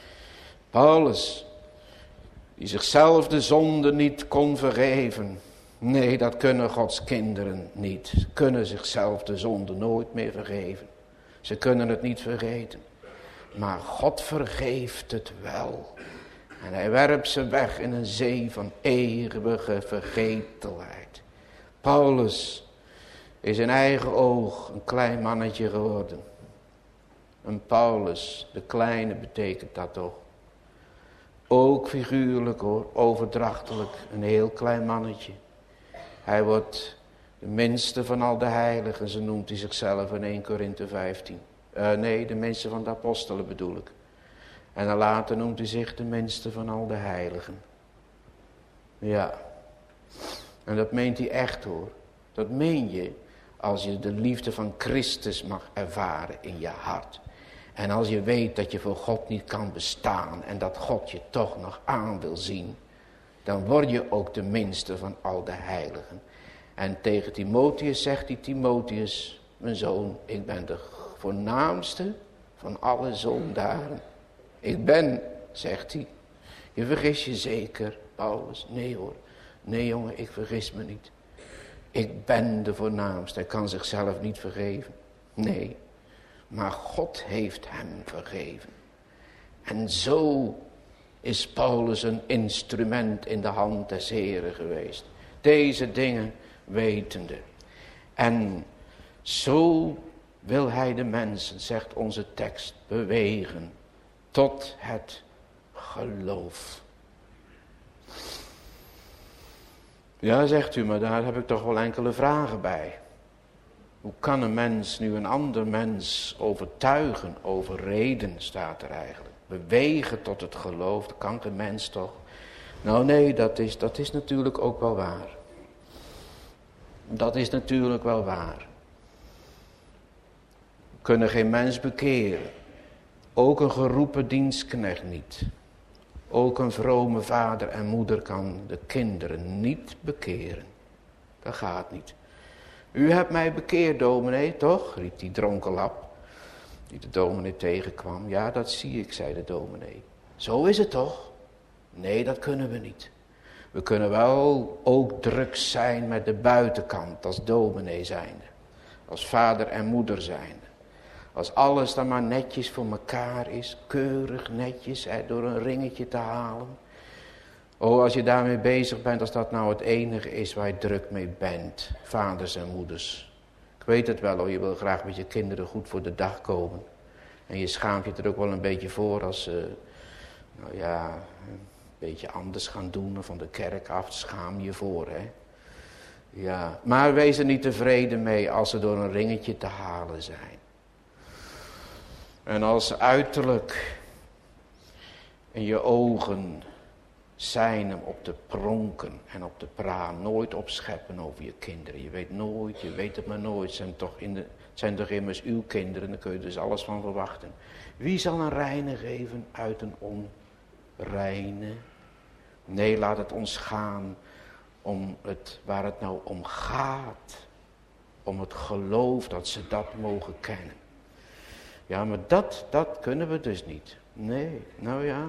Paulus, die zichzelf de zonde niet kon vergeven. Nee, dat kunnen Gods kinderen niet. Ze kunnen zichzelf de zonde nooit meer vergeven. Ze kunnen het niet vergeten. Maar God vergeeft het wel. En hij werpt ze weg in een zee van eeuwige vergetelheid. Paulus is in eigen oog een klein mannetje geworden. Een Paulus, de kleine betekent dat toch. Ook figuurlijk hoor, overdrachtelijk, een heel klein mannetje. Hij wordt de minste van al de heiligen, zo noemt hij zichzelf in Eerste Korinthe vijftien. Uh, nee, de minste van de apostelen bedoel ik. En dan later noemt hij zich de minste van al de heiligen. Ja. En dat meent hij echt hoor. Dat meen je als je de liefde van Christus mag ervaren in je hart. En als je weet dat je voor God niet kan bestaan en dat God je toch nog aan wil zien. Dan word je ook de minste van al de heiligen. En tegen Timotheus zegt hij, Timotheus, mijn zoon, ik ben de voornaamste van alle zondaren. Ik ben, zegt hij. Je vergis je zeker, Paulus. Nee hoor. Nee jongen, ik vergis me niet. Ik ben de voornaamste. Hij kan zichzelf niet vergeven. Nee. Maar God heeft hem vergeven. En zo is Paulus een instrument in de hand des Heren geweest. Deze dingen wetende. En zo wil hij de mensen, zegt onze tekst, bewegen tot het geloof. Ja, zegt u, maar daar heb ik toch wel enkele vragen bij. Hoe kan een mens nu een ander mens overtuigen, overreden, staat er eigenlijk. Bewegen tot het geloof, dat kan geen mens toch? Nou nee, dat is, dat is natuurlijk ook wel waar. Dat is natuurlijk wel waar. kunnen geen mens bekeren. Ook een geroepen dienstknecht niet. Ook een vrome vader en moeder kan de kinderen niet bekeren. Dat gaat niet. U hebt mij bekeerd, dominee, toch? Riep die dronkenlap, die de dominee tegenkwam. Ja, dat zie ik, zei de dominee. Zo is het toch? Nee, dat kunnen we niet. We kunnen wel ook druk zijn met de buitenkant, als dominee zijnde. Als vader en moeder zijnde. Als alles dan maar netjes voor elkaar is, keurig netjes, hè, door een ringetje te halen. Oh, als je daarmee bezig bent, als dat nou het enige is waar je druk mee bent, vaders en moeders. Ik weet het wel, oh, je wil graag met je kinderen goed voor de dag komen. En je schaamt je er ook wel een beetje voor als ze, nou ja, een beetje anders gaan doen, van de kerk af, schaam je voor, hè. Ja, maar wees er niet tevreden mee als ze door een ringetje te halen zijn. En als uiterlijk in je ogen zijn om op te pronken en op te praten, nooit opscheppen over je kinderen. Je weet nooit, je weet het maar nooit, het zijn toch, in de, het zijn toch immers uw kinderen, daar kun je dus alles van verwachten. Wie zal een reine geven uit een onreine? Nee, laat het ons gaan om het, waar het nou om gaat. Om het geloof dat ze dat mogen kennen. Ja, maar dat, dat kunnen we dus niet. Nee, nou ja.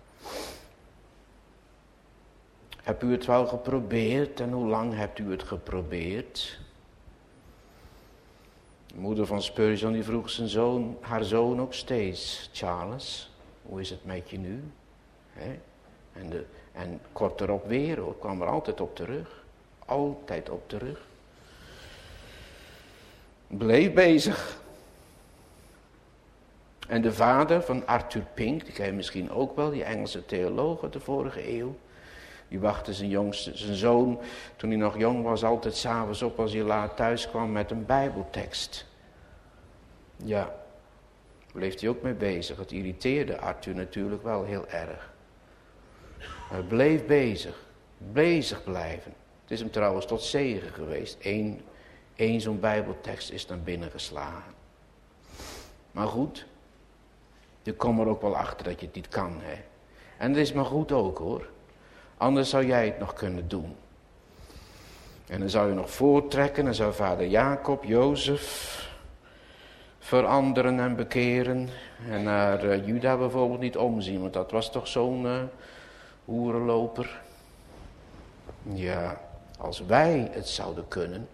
Hebt u het wel geprobeerd en hoe lang hebt u het geprobeerd? De moeder van Spurgeon die vroeg zijn zoon, haar zoon ook steeds. Charles, hoe is het met je nu? He? En, de, en kort erop weer hoor, kwam er altijd op terug. Altijd op terug. Bleef bezig. En de vader van Arthur Pink, die ken je misschien ook wel, die Engelse theoloog uit de vorige eeuw. Die wachtte zijn jongste, zijn zoon, toen hij nog jong was, altijd 's avonds op als hij laat thuis kwam met een bijbeltekst. Ja, bleef hij ook mee bezig. Het irriteerde Arthur natuurlijk wel heel erg. Hij bleef bezig, bezig blijven. Het is hem trouwens tot zegen geweest. Eén, één zo'n bijbeltekst is dan binnengeslagen. Maar goed, je komt er ook wel achter dat je het niet kan, hè. En dat is maar goed ook, hoor. Anders zou jij het nog kunnen doen. En dan zou je nog voortrekken, dan zou vader Jacob, Jozef veranderen en bekeren. En naar uh, Juda bijvoorbeeld niet omzien, want dat was toch zo'n uh, hoerenloper. Ja, als wij het zouden kunnen.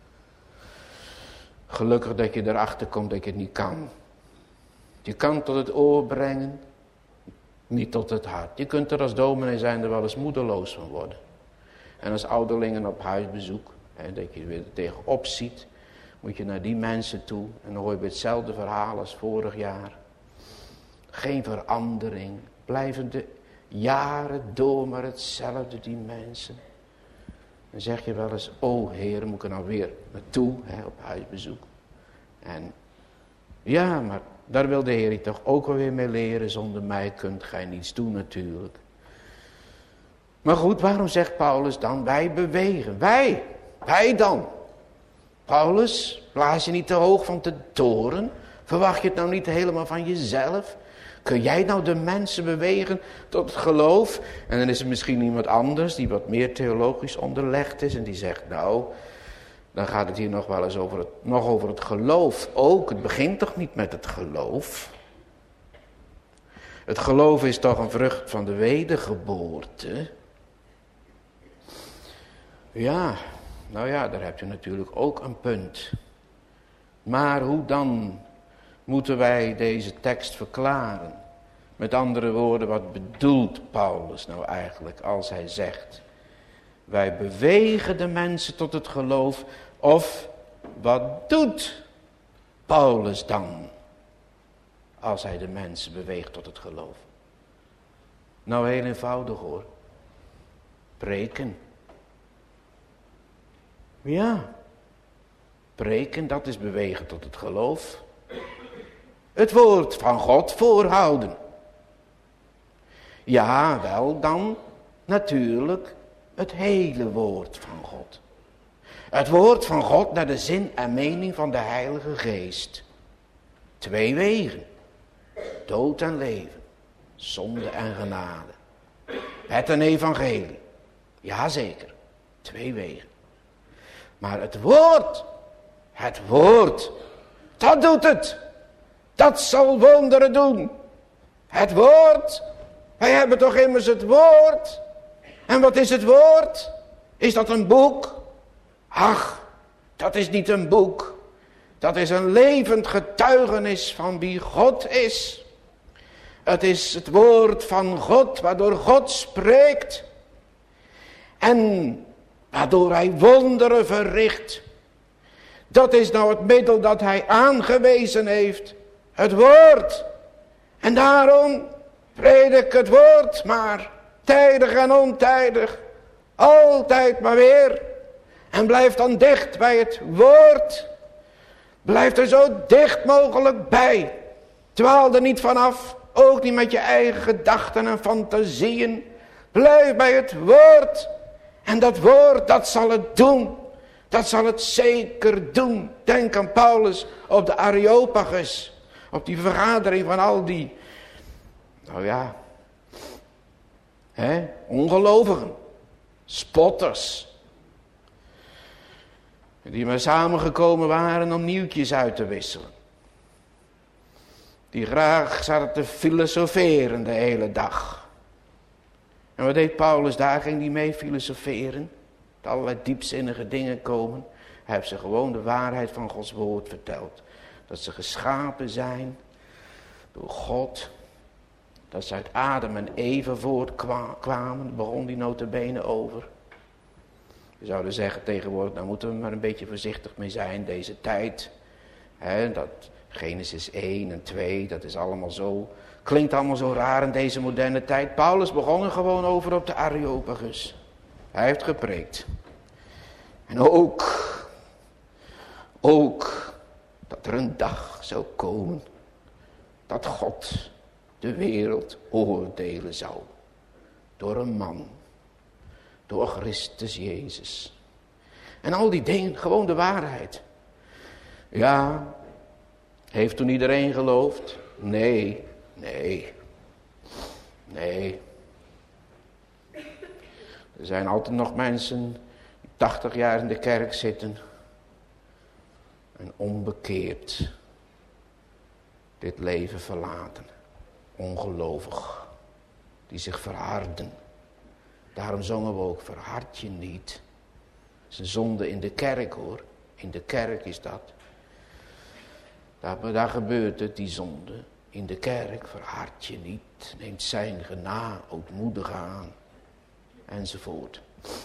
Gelukkig dat je erachter komt dat je het niet kan. Je kan tot het oor brengen, niet tot het hart. Je kunt er als dominee zijn er wel eens moedeloos van worden. En als ouderlingen op huisbezoek, hè, dat je weer tegenop ziet, moet je naar die mensen toe. En dan hoor je weer hetzelfde verhaal als vorig jaar. Geen verandering. Blijven de jaren door maar hetzelfde, die mensen. Dan zeg je wel eens, oh Heer, moet ik er nou weer naartoe, hè, op huisbezoek. En ja, maar daar wil de Heer je toch ook alweer mee leren. Zonder mij kunt gij niets doen natuurlijk. Maar goed, waarom zegt Paulus dan, wij bewegen? Wij, wij dan. Paulus, blaas je niet te hoog van de toren? Verwacht je het nou niet helemaal van jezelf? Kun jij nou de mensen bewegen tot het geloof? En dan is er misschien iemand anders die wat meer theologisch onderlegd is. En die zegt, nou, dan gaat het hier nog wel eens over het, nog over het geloof ook. Het begint toch niet met het geloof? Het geloof is toch een vrucht van de wedergeboorte? Ja, nou ja, daar heb je natuurlijk ook een punt. Maar hoe dan moeten wij deze tekst verklaren? Met andere woorden, wat bedoelt Paulus nou eigenlijk als hij zegt: wij bewegen de mensen tot het geloof? Of wat doet Paulus dan als hij de mensen beweegt tot het geloof? Nou, heel eenvoudig hoor. Preken. Ja, preken, dat is bewegen tot het geloof. Het woord van God voorhouden. Ja, wel dan natuurlijk het hele woord van God. Het woord van God naar de zin en mening van de Heilige Geest. Twee wegen. Dood en leven. Zonde en genade. Het een evangelie. Jazeker. Twee wegen. Maar het woord. Het woord. Dat doet het. Dat zal wonderen doen. Het woord. Wij hebben toch immers het woord. En wat is het woord? Is dat een boek? Ach, dat is niet een boek. Dat is een levend getuigenis van wie God is. Het is het woord van God, waardoor God spreekt. En waardoor hij wonderen verricht. Dat is nou het middel dat hij aangewezen heeft. Het woord. En daarom predik het woord maar. Tijdig en ontijdig. Altijd maar weer. En blijf dan dicht bij het woord. Blijf er zo dicht mogelijk bij. Dwaal er niet vanaf. Ook niet met je eigen gedachten en fantasieën. Blijf bij het woord. En dat woord, dat zal het doen. Dat zal het zeker doen. Denk aan Paulus op de Areopagus. Op die vergadering van al die, nou ja, hè, ongelovigen. Spotters. Die maar samengekomen waren om nieuwtjes uit te wisselen. Die graag zaten te filosoferen de hele dag. En wat deed Paulus daar? Ging hij mee filosoferen? Dat allerlei diepzinnige dingen komen. Hij heeft ze gewoon de waarheid van Gods woord verteld. Dat ze geschapen zijn door God. Dat ze uit Adam en Eva voortkwamen. Begon die nota bene over. Je zou zeggen tegenwoordig, daar moeten we maar een beetje voorzichtig mee zijn. Deze tijd. Hè, dat Genesis één en twee, dat is allemaal zo. Klinkt allemaal zo raar in deze moderne tijd. Paulus begon er gewoon over op de Areopagus. Hij heeft gepreekt. En ook, ook dat er een dag zou komen dat God de wereld oordelen zou. Door een man. Door Christus Jezus. En al die dingen, gewoon de waarheid. Ja, heeft toen iedereen geloofd? Nee, nee, nee. Er zijn altijd nog mensen die tachtig jaar in de kerk zitten. En onbekeerd dit leven verlaten. Ongelovig. Die zich verharden. Daarom zongen we ook, verhard je niet. Dat is een zonde in de kerk hoor. In de kerk is dat. Daar, daar gebeurt het, die zonde. In de kerk, verhard je niet. Neemt zijn gena ootmoedig aan. Enzovoort.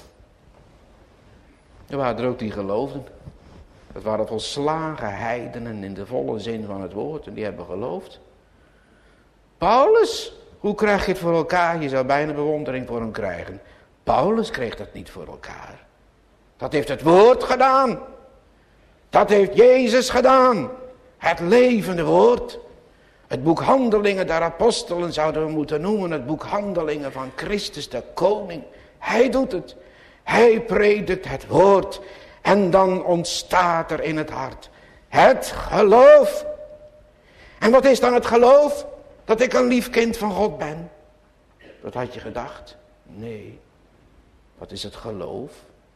Er waren er ook die geloofden. Dat waren volslagen heidenen in de volle zin van het woord. En die hebben geloofd. Paulus, hoe krijg je het voor elkaar? Je zou bijna bewondering voor hem krijgen. Paulus kreeg dat niet voor elkaar. Dat heeft het woord gedaan. Dat heeft Jezus gedaan. Het levende woord. Het boek Handelingen der Apostelen zouden we moeten noemen. Het boek Handelingen van Christus de Koning. Hij doet het. Hij predikt het woord. En dan ontstaat er in het hart het geloof. En wat is dan het geloof? Dat ik een lief kind van God ben. Dat had je gedacht? Nee. Wat is het geloof?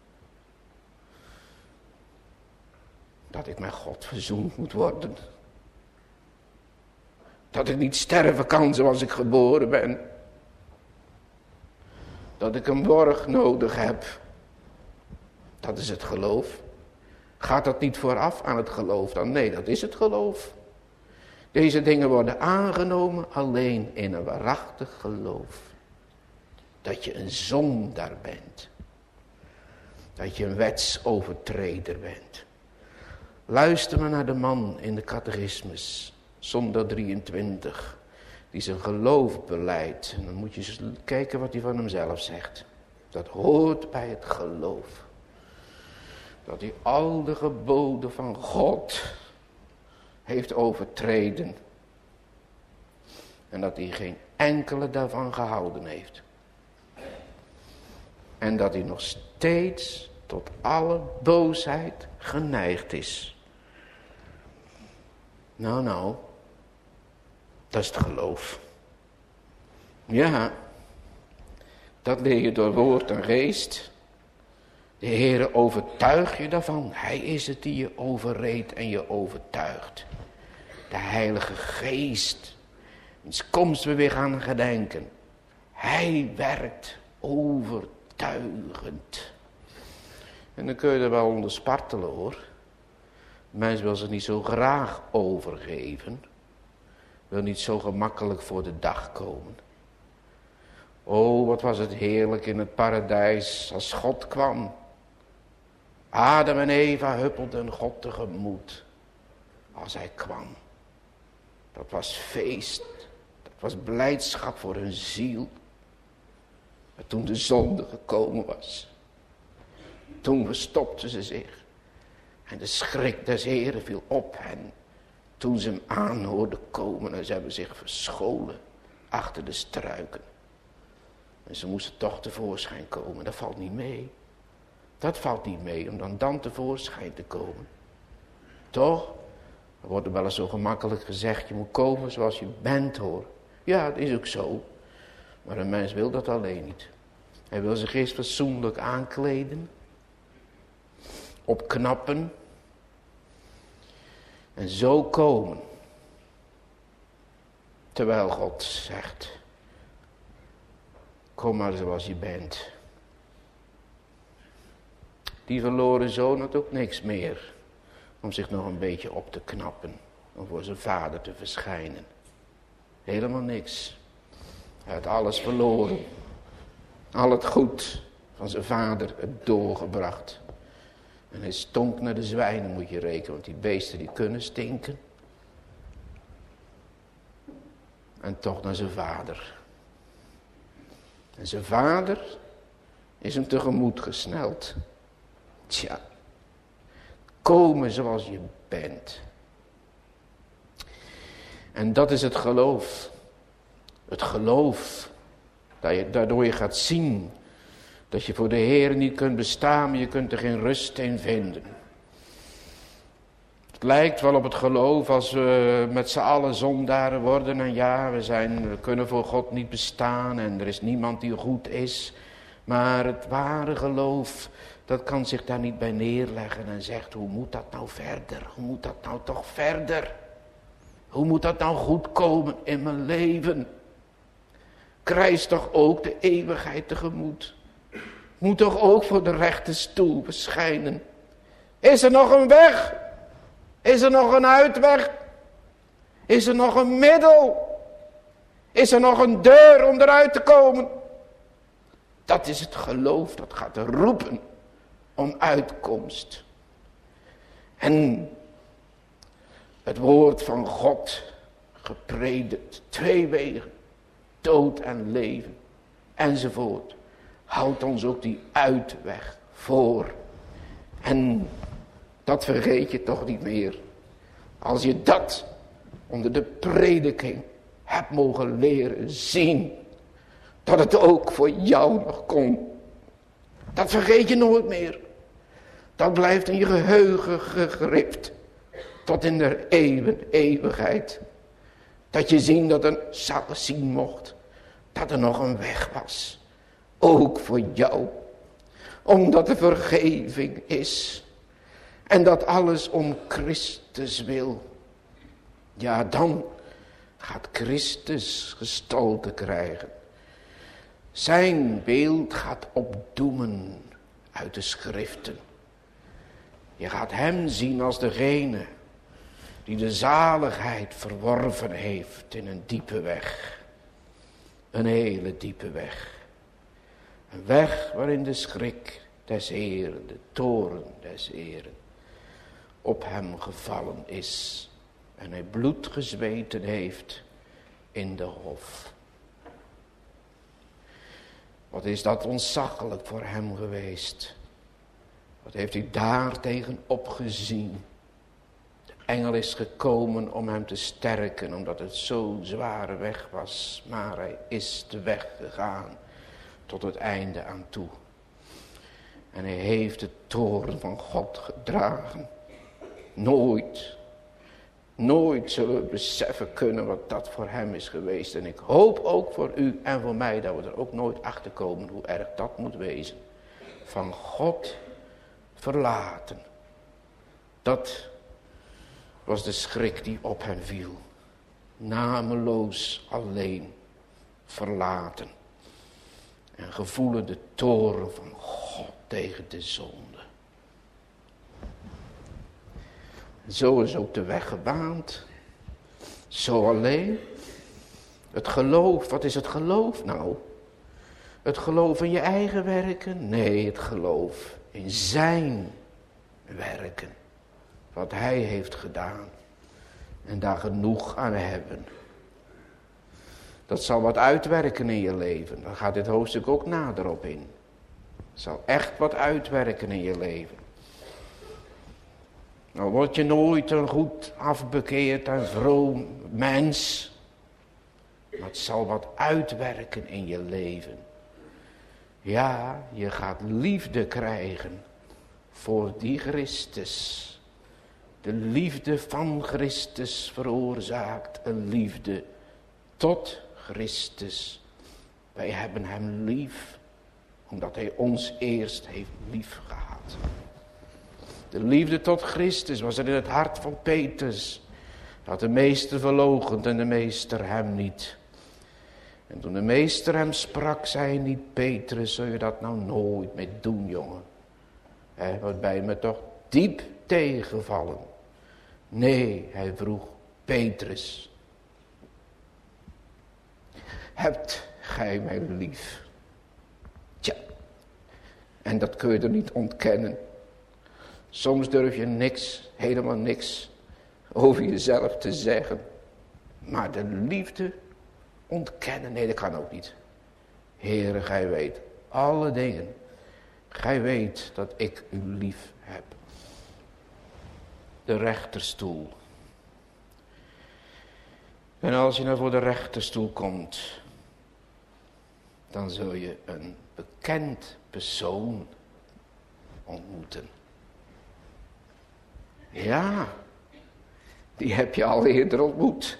Dat ik met God verzoend moet worden. Dat ik niet sterven kan zoals ik geboren ben. Dat ik een borg nodig heb. Dat is het geloof. Gaat dat niet vooraf aan het geloof dan? Nee, dat is het geloof. Deze dingen worden aangenomen alleen in een waarachtig geloof. Dat je een zondaar bent. Dat je een wetsovertreder bent. Luister maar naar de man in de catechismus. Zondag drieëntwintig. Die zijn geloof beleidt. En dan moet je eens kijken wat hij van hemzelf zegt. Dat hoort bij het geloof. Dat hij al de geboden van God heeft overtreden. En dat hij geen enkele daarvan gehouden heeft. En dat hij nog steeds tot alle boosheid geneigd is. Nou, nou, Dat is het geloof. Ja, dat leer je door woord en geest. De Heere overtuigt je daarvan. Hij is het die je overreed en je overtuigt. De Heilige Geest. Eens komst we weer gaan gedenken. Hij werkt overtuigend. En dan kun je er wel onder spartelen hoor. Mensen wil zich niet zo graag overgeven. Wil niet zo gemakkelijk voor de dag komen. Oh, wat was het heerlijk in het paradijs als God kwam. Adam en Eva huppelden God tegemoet. Als hij kwam. Dat was feest. Dat was blijdschap voor hun ziel. Maar toen de zonde gekomen was. Toen verstopten ze zich. En de schrik des Heren viel op hen. Toen ze hem aanhoorden komen en ze hebben zich verscholen achter de struiken. En ze moesten toch tevoorschijn komen. Dat valt niet mee. Dat valt niet mee om dan dan tevoorschijn te komen. Toch? Er wordt er wel eens zo gemakkelijk gezegd. Je moet komen zoals je bent hoor. Ja, dat is ook zo. Maar een mens wil dat alleen niet. Hij wil zich eerst fatsoenlijk aankleden. Opknappen. En zo komen. Terwijl God zegt. Kom maar zoals je bent. Die verloren zoon had ook niks meer. Om zich nog een beetje op te knappen. Om voor zijn vader te verschijnen. Helemaal niks. Hij had alles verloren. Al het goed van zijn vader het doorgebracht. En hij stonk naar de zwijnen moet je rekenen. Want die beesten die kunnen stinken. En toch naar zijn vader. En zijn vader is hem tegemoet gesneld. Tja. Komen zoals je bent. En dat is het geloof. Het geloof. Dat je, daardoor je gaat zien. Dat je voor de Heer niet kunt bestaan. Maar je kunt er geen rust in vinden. Het lijkt wel op het geloof als we met z'n allen zondaren worden. En ja, we, zijn, we kunnen voor God niet bestaan. En er is niemand die goed is. Maar het ware geloof, dat kan zich daar niet bij neerleggen. En zegt, hoe moet dat nou verder? Hoe moet dat nou toch verder? Hoe moet dat nou goed komen in mijn leven? Krijg toch ook de eeuwigheid tegemoet. Moet toch ook voor de rechte stoel verschijnen. Is er nog een weg? Is er nog een uitweg? Is er nog een middel? Is er nog een deur om eruit te komen? Dat is het geloof dat gaat roepen om uitkomst. En het woord van God gepredikt, twee wegen, dood en leven, enzovoort, houdt ons ook die uitweg voor. En dat vergeet je toch niet meer. Als je dat onder de prediking hebt mogen leren zien, dat het ook voor jou nog komt. Dat vergeet je nooit meer. Dat blijft in je geheugen gegrift. Tot in de eeuwen, eeuwigheid. Dat je zien dat er, zien mocht. Dat er nog een weg was. Ook voor jou. Omdat er vergeving is. En dat alles om Christus wil. Ja, dan gaat Christus gestalte krijgen. Zijn beeld gaat opdoemen uit de schriften. Je gaat hem zien als degene die de zaligheid verworven heeft in een diepe weg. Een hele diepe weg. Een weg waarin de schrik des Heeren, de toorn des Heeren, op hem gevallen is. En hij bloed gezweten heeft in de hof. Wat is dat ontzaglijk voor hem geweest. Wat heeft hij daar tegen opgezien. De engel is gekomen om hem te sterken. Omdat het zo'n zware weg was. Maar hij is de weg gegaan. Tot het einde aan toe. En hij heeft de toorn van God gedragen. Nooit. Nooit zullen we beseffen kunnen wat dat voor hem is geweest. En ik hoop ook voor u en voor mij dat we er ook nooit achter komen hoe erg dat moet wezen. Van God verlaten. Dat was de schrik die op hem viel. Nameloos alleen verlaten. En gevoelen de toorn van God tegen de zonde. Zo is ook de weg gebaand. Zo alleen. Het geloof, wat is het geloof nou? Het geloof in je eigen werken? Nee, het geloof in zijn werken. Wat hij heeft gedaan. En daar genoeg aan hebben. Dat zal wat uitwerken in je leven. Daar gaat dit hoofdstuk ook nader op in. Het zal echt wat uitwerken in je leven. Nou word je nooit een goed afbekeerd en vroom mens. Maar het zal wat uitwerken in je leven. Ja, je gaat liefde krijgen voor die Christus. De liefde van Christus veroorzaakt een liefde tot Christus. Wij hebben hem lief, omdat hij ons eerst heeft lief gehad. De liefde tot Christus was er in het hart van Petrus. Dat de meester verloochent en de meester hem niet. En toen de meester hem sprak, zei hij niet: Petrus, zul je dat nou nooit meer doen, jongen? He, wat ben je me toch diep tegengevallen. Nee, hij vroeg: Petrus, hebt gij mij lief? Tja, en dat kun je er niet ontkennen. Soms durf je niks, helemaal niks over jezelf te zeggen. Maar de liefde ontkennen, nee, dat kan ook niet. Heere, gij weet alle dingen. Gij weet dat ik u lief heb. De rechterstoel. En als je nou voor de rechterstoel komt, dan zul je een bekend persoon ontmoeten. Ja, die heb je al eerder ontmoet.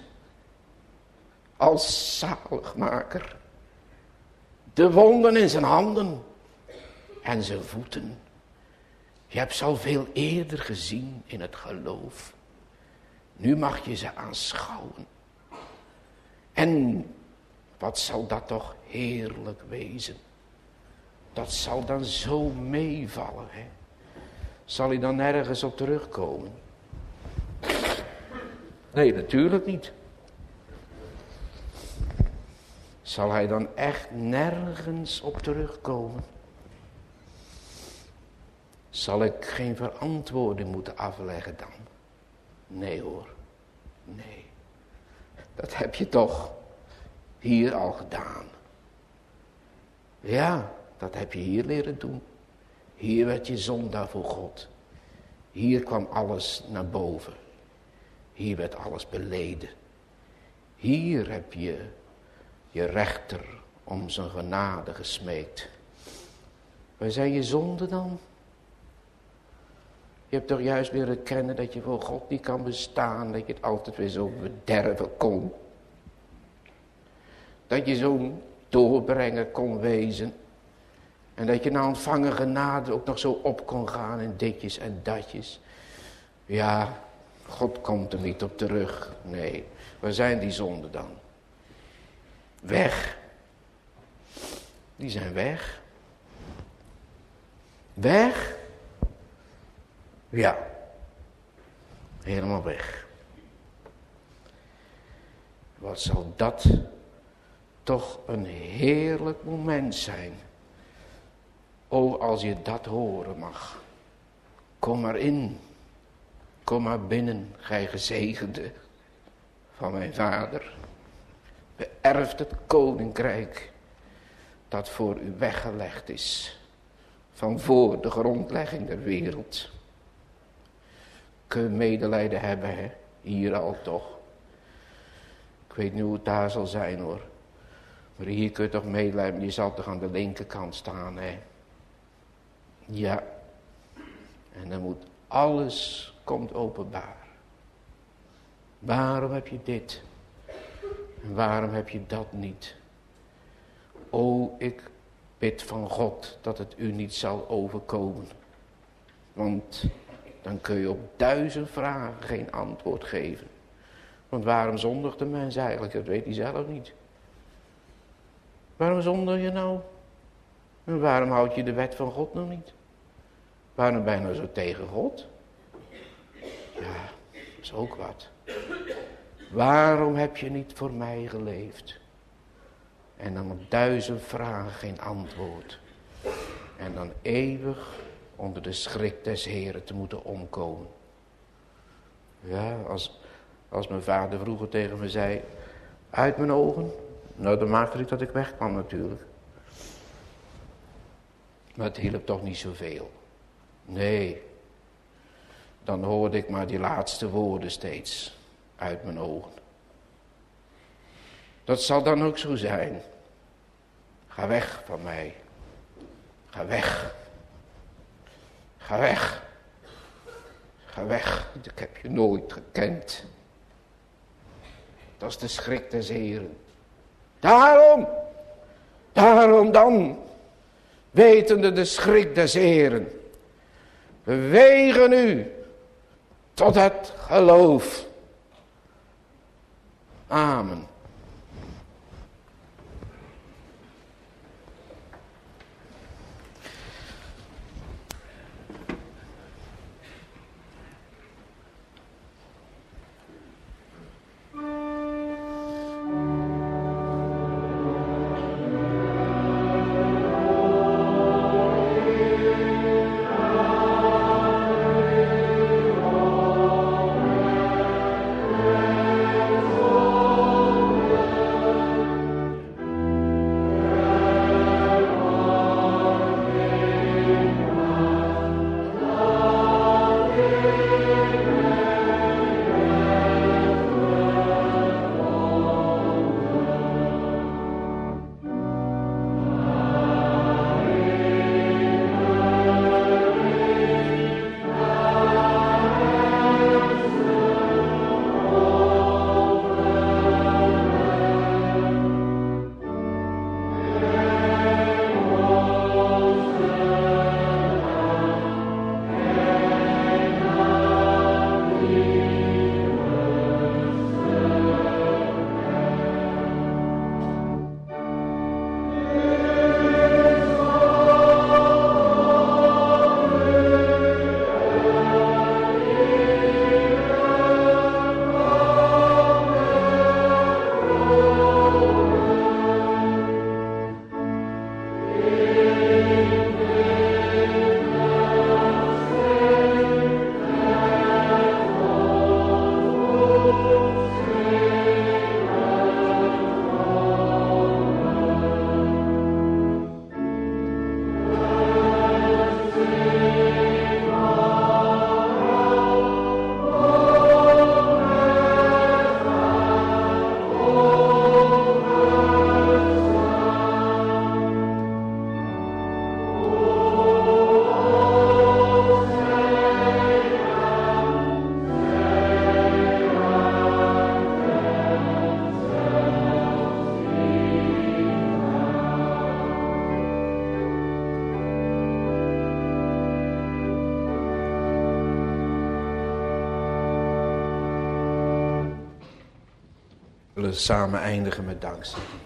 Als zaligmaker. De wonden in zijn handen en zijn voeten. Je hebt ze al veel eerder gezien in het geloof. Nu mag je ze aanschouwen. En wat zal dat toch heerlijk wezen. Dat zal dan zo meevallen, hè. Zal hij dan nergens op terugkomen? Nee, natuurlijk niet. Zal hij dan echt nergens op terugkomen? Zal ik geen verantwoording moeten afleggen dan? Nee hoor, nee. Dat heb je toch hier al gedaan. Ja, dat heb je hier leren doen. Hier werd je zondaar voor God. Hier kwam alles naar boven. Hier werd alles beleden. Hier heb je je rechter om zijn genade gesmeekt. Waar zijn je zonden dan? Je hebt toch juist leren kennen dat je voor God niet kan bestaan. Dat je het altijd weer zo bederven kon. Dat je zo'n doorbrenger kon wezen. En dat je na ontvangen genade ook nog zo op kon gaan in ditjes en datjes. Ja, God komt er niet op terug. Nee, waar zijn die zonden dan? Weg. Die zijn weg. Weg? Ja. Helemaal weg. Wat zal dat toch een heerlijk moment zijn. O, als je dat horen mag. Kom maar in. Kom maar binnen, gij gezegende van mijn vader. Beërft het koninkrijk dat voor u weggelegd is. Van voor de grondlegging der wereld. Kun je medelijden hebben, hè? Hier al toch. Ik weet niet hoe het daar zal zijn, hoor. Maar hier kun je toch medelijden. Je zal toch aan de linkerkant staan, hè? Ja. En dan moet alles komt openbaar. Waarom heb je dit? En waarom heb je dat niet? O, ik bid van God dat het u niet zal overkomen. Want dan kun je op duizend vragen geen antwoord geven. Want waarom zondigt de mens eigenlijk? Dat weet hij zelf niet. Waarom zondig je nou? En waarom houd je de wet van God nog niet? Waarom ben je nou zo tegen God? Ja, dat is ook wat. Waarom heb je niet voor mij geleefd? En dan op duizend vragen geen antwoord. En dan eeuwig onder de schrik des Heren te moeten omkomen. Ja, als, als mijn vader vroeger tegen me zei, uit mijn ogen. Nou, dan maakte ik dat ik wegkwam natuurlijk. Maar het hielp toch niet zoveel. Nee. Dan hoorde ik maar die laatste woorden steeds uit mijn ogen. Dat zal dan ook zo zijn. Ga weg van mij. Ga weg. Ga weg. Ga weg. Ik heb je nooit gekend. Dat is de schrik des Heren. Daarom. Daarom dan. Wetende de schrik des Heren. Bewegen u tot het geloof. Amen. We zullen samen eindigen met dankzegging.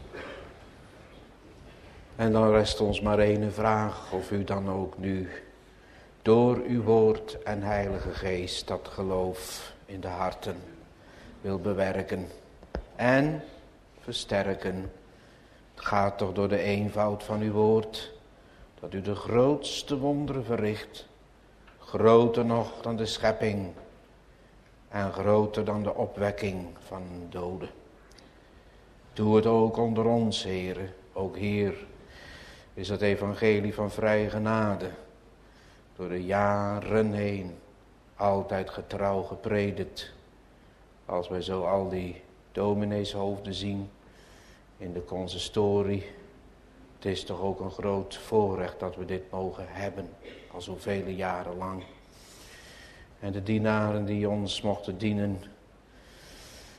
En dan rest ons maar één vraag, of u dan ook nu door uw woord en heilige geest dat geloof in de harten wil bewerken en versterken. Het gaat toch door de eenvoud van uw woord, dat u de grootste wonderen verricht, groter nog dan de schepping en groter dan de opwekking van doden. Doe het ook onder ons, Heere. Ook hier is het evangelie van vrije genade door de jaren heen altijd getrouw gepredikt. Als wij zo al die domineeshoofden zien in de consistorie. Het is toch ook een groot voorrecht dat we dit mogen hebben, al zoveel jaren lang. En de dienaren die ons mochten dienen,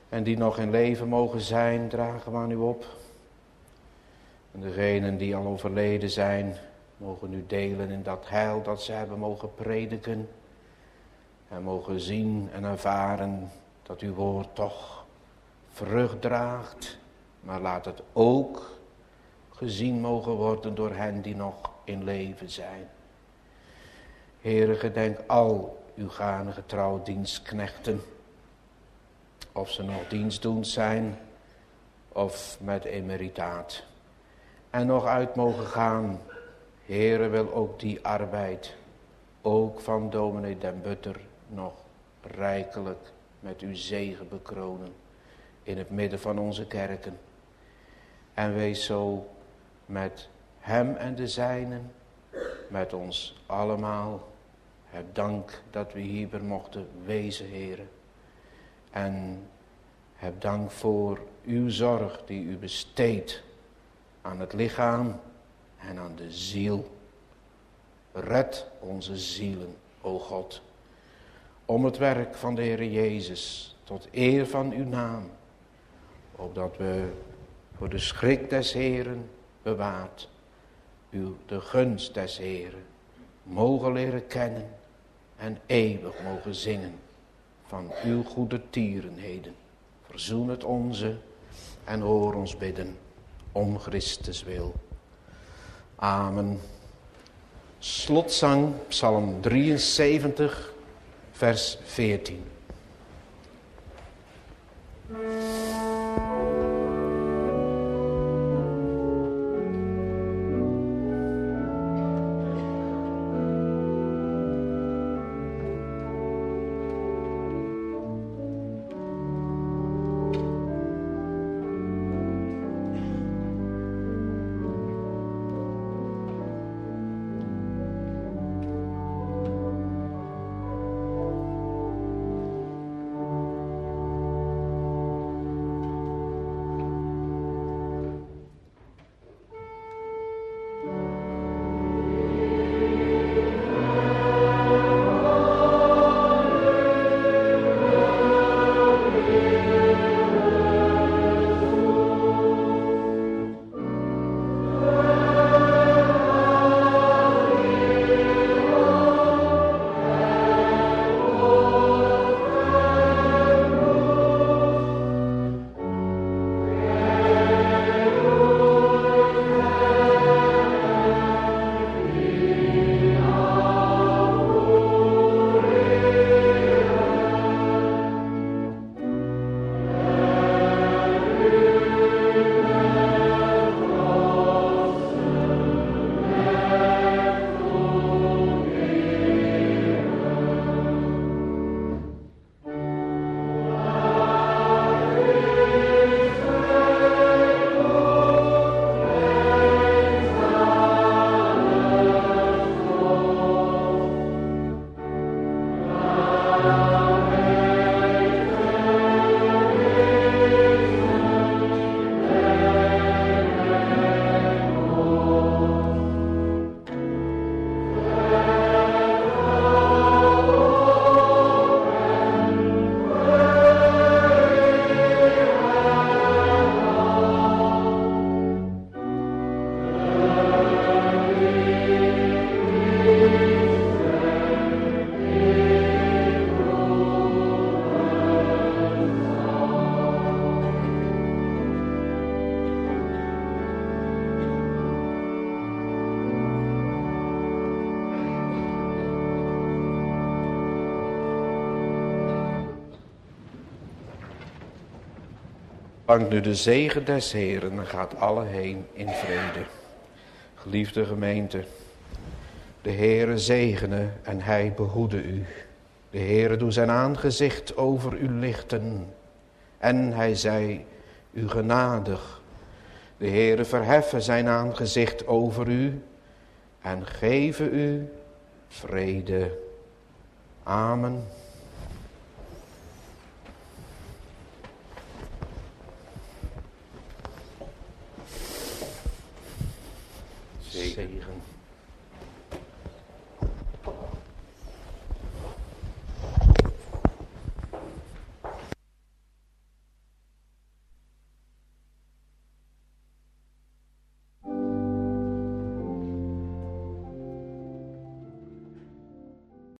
En die nog in leven mogen zijn, dragen we aan u op. En degenen die al overleden zijn, mogen nu delen in dat heil dat ze hebben mogen prediken. En mogen zien en ervaren dat uw woord toch vrucht draagt. Maar laat het ook gezien mogen worden door hen die nog in leven zijn. Heere, gedenk al uw gane getrouw dienstknechten. Of ze nog dienstdoend zijn of met emeritaat. En nog uit mogen gaan. Heere, wil ook die arbeid, ook van dominee Den Butter, nog rijkelijk met uw zegen bekronen. In het midden van onze kerken. En wees zo met hem en de zijnen, met ons allemaal. Heb dank dat we hierbij mochten wezen, Heere. En heb dank voor uw zorg die u besteedt aan het lichaam en aan de ziel. Red onze zielen, o God, om het werk van de Heere Jezus tot eer van uw naam, opdat we voor de schrik des Heeren bewaard, uw de gunst des Heeren mogen leren kennen en eeuwig mogen zingen van uw goede tierenheden. Verzoen het onze en hoor ons bidden om Christus wil. Amen. Slotzang, Psalm drieënzeventig, vers veertien. Dank nu de zegen des Heeren en gaat alle heen in vrede. Geliefde gemeente, de Heere zegene en hij behoede u. De Heere doe zijn aangezicht over u lichten en hij zij u genadig. De Heere verheffen zijn aangezicht over u en geven u vrede. Amen. Zegen.